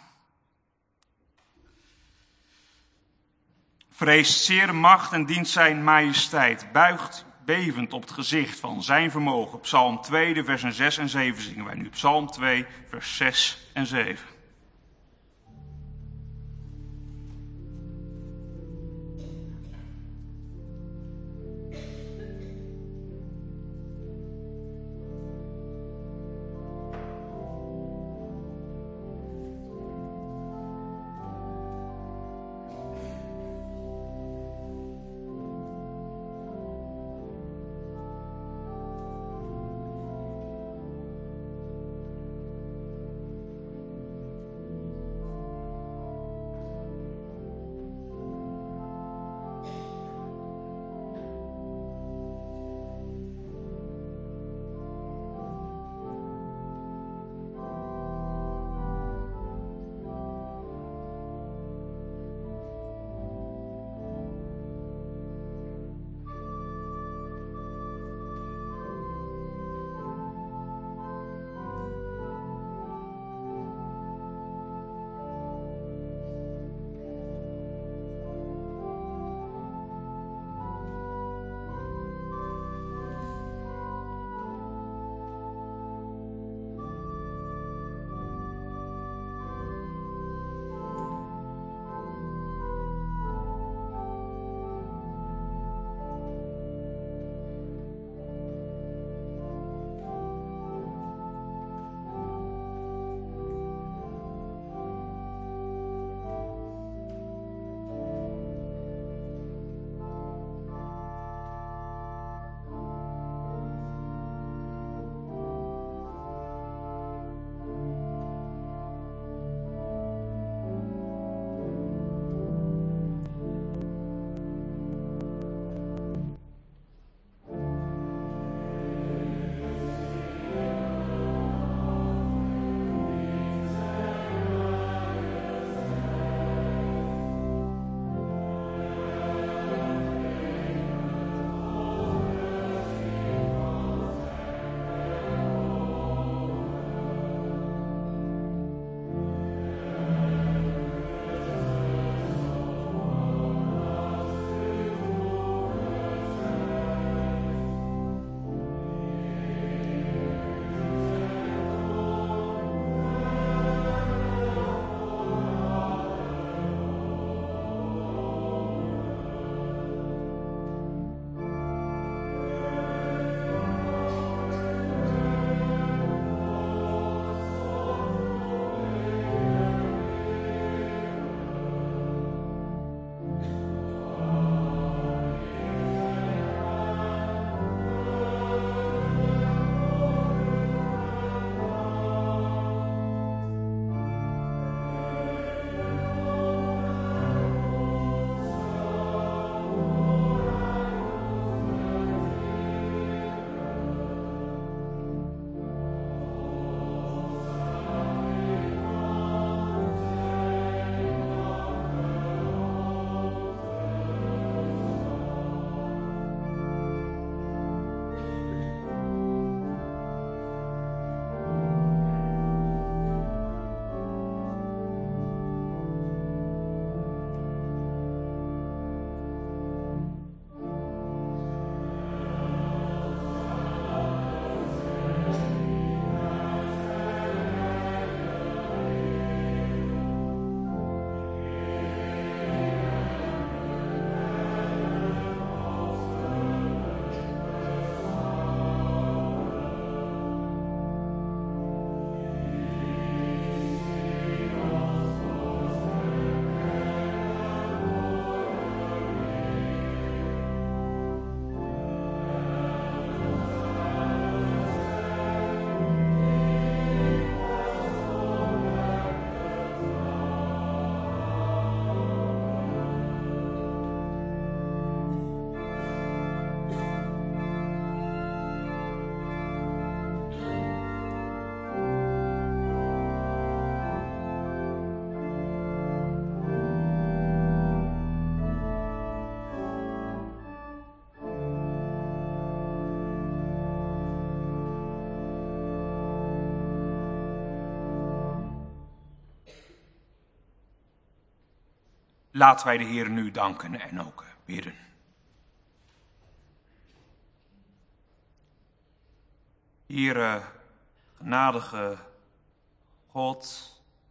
Vreest zeer macht en dient zijn majesteit. Buigt bevend op het gezicht van zijn vermogen. Psalm 2, de versen 6 en 7 zingen wij nu. Psalm 2, vers 6 en 7. laten wij de Heer nu danken en ook bidden. Heere, genadige God,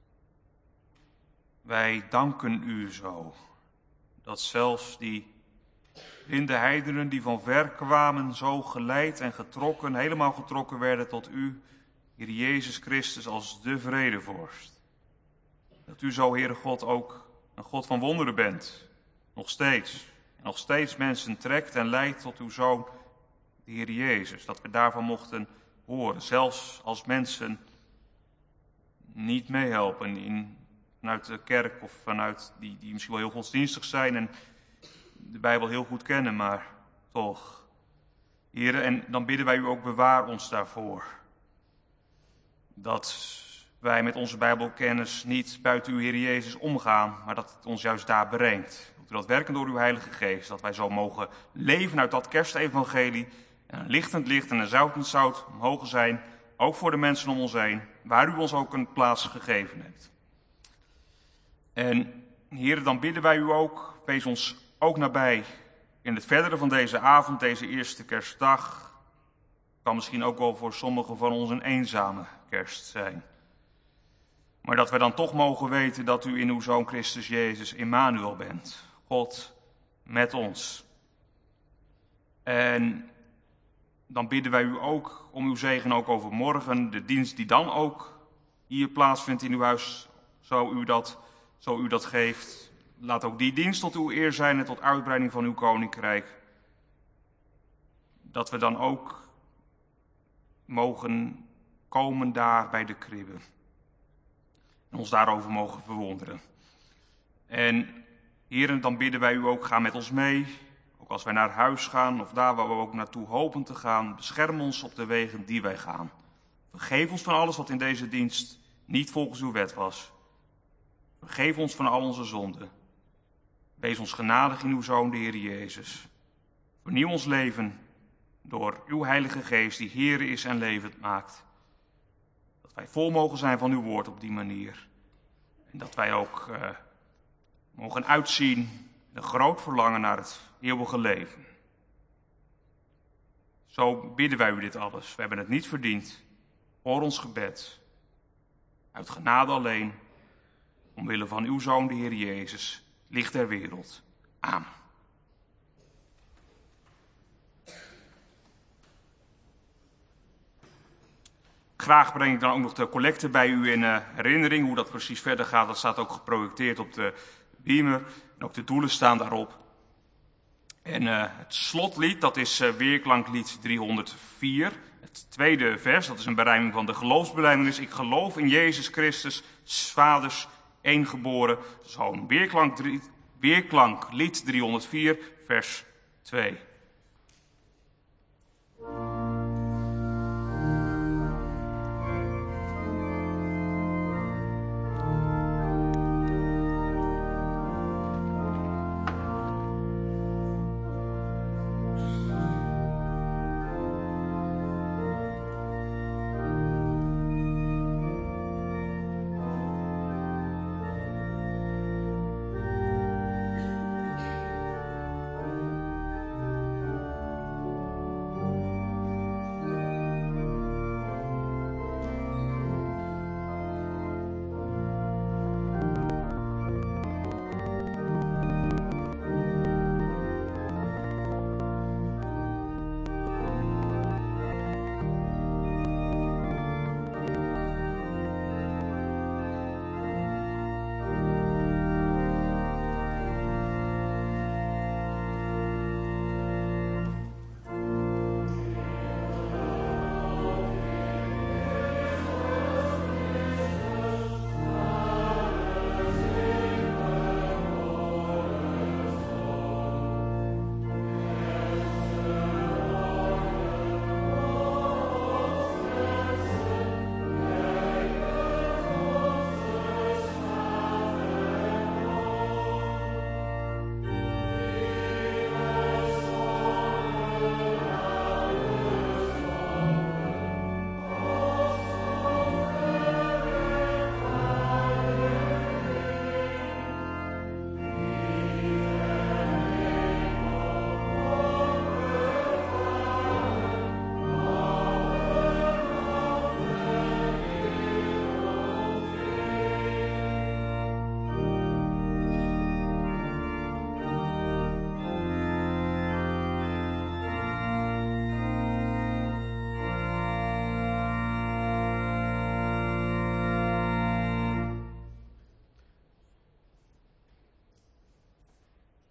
wij danken u zo, dat zelfs die blinde heidenen die van ver kwamen, zo geleid en getrokken, helemaal getrokken werden tot u, Heer Jezus Christus, als de vredevorst. Dat u zo, Heere God, ook een God van wonderen bent, nog steeds. En nog steeds mensen trekt en leidt tot uw Zoon, de Heer Jezus. Dat we daarvan mochten horen, zelfs als mensen niet meehelpen vanuit de kerk of vanuit die misschien wel heel godsdienstig zijn en de Bijbel heel goed kennen, maar toch. Heere, en dan bidden wij u ook, bewaar ons daarvoor. Dat wij met onze Bijbelkennis niet buiten uw Heer Jezus omgaan, maar dat het ons juist daar brengt. Doet u dat werken door uw Heilige Geest, dat wij zo mogen leven uit dat kerstevangelie en een lichtend licht en een zoutend zout mogen zijn, ook voor de mensen om ons heen, waar u ons ook een plaats gegeven hebt. En Heere, dan bidden wij u ook, wees ons ook nabij in het verdere van deze avond, deze eerste kerstdag. Kan misschien ook wel voor sommigen van ons een eenzame kerst zijn. Maar dat wij dan toch mogen weten dat u in uw Zoon Christus Jezus Immanuel bent. God met ons. En dan bidden wij u ook om uw zegen ook over morgen. De dienst die dan ook hier plaatsvindt in uw huis, zo u dat geeft. Laat ook die dienst tot uw eer zijn en tot uitbreiding van uw koninkrijk. Dat we dan ook mogen komen daar bij de kribbe. En ons daarover mogen verwonderen. En heren, dan bidden wij u ook, ga met ons mee. Ook als wij naar huis gaan of daar waar we ook naartoe hopen te gaan. Bescherm ons op de wegen die wij gaan. Vergeef ons van alles wat in deze dienst niet volgens uw wet was. Vergeef ons van al onze zonden. Wees ons genadig in uw Zoon, de Heer Jezus. Vernieuw ons leven door uw Heilige Geest, die Heer is en levend maakt. Dat wij vol mogen zijn van uw woord op die manier. En dat wij ook mogen uitzien, een groot verlangen naar het eeuwige leven. Zo bidden wij u dit alles. We hebben het niet verdiend. Hoor ons gebed. Uit genade alleen, omwille van uw Zoon, de Heer Jezus, licht der wereld. Amen. Graag breng ik dan ook nog de collecte bij u in herinnering. Hoe dat precies verder gaat, dat staat ook geprojecteerd op de beamer. En ook de doelen staan daarop. En het slotlied, dat is Weerklanklied 304. Het tweede vers, dat is een berijming van de geloofsbelijdenis. Ik geloof in Jezus Christus, 's Vaders eengeboren Zoon. Weerklanklied 304, vers 2.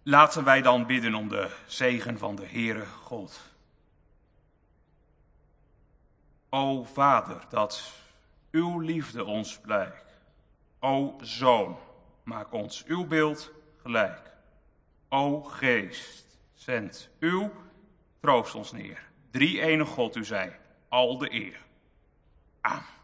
Laten wij dan bidden om de zegen van de Heere God. O Vader, dat uw liefde ons blijkt. O Zoon, maak ons uw beeld gelijk. O Geest, zend uw troost ons neer. Drie-enige God u zij, al de eer. Amen.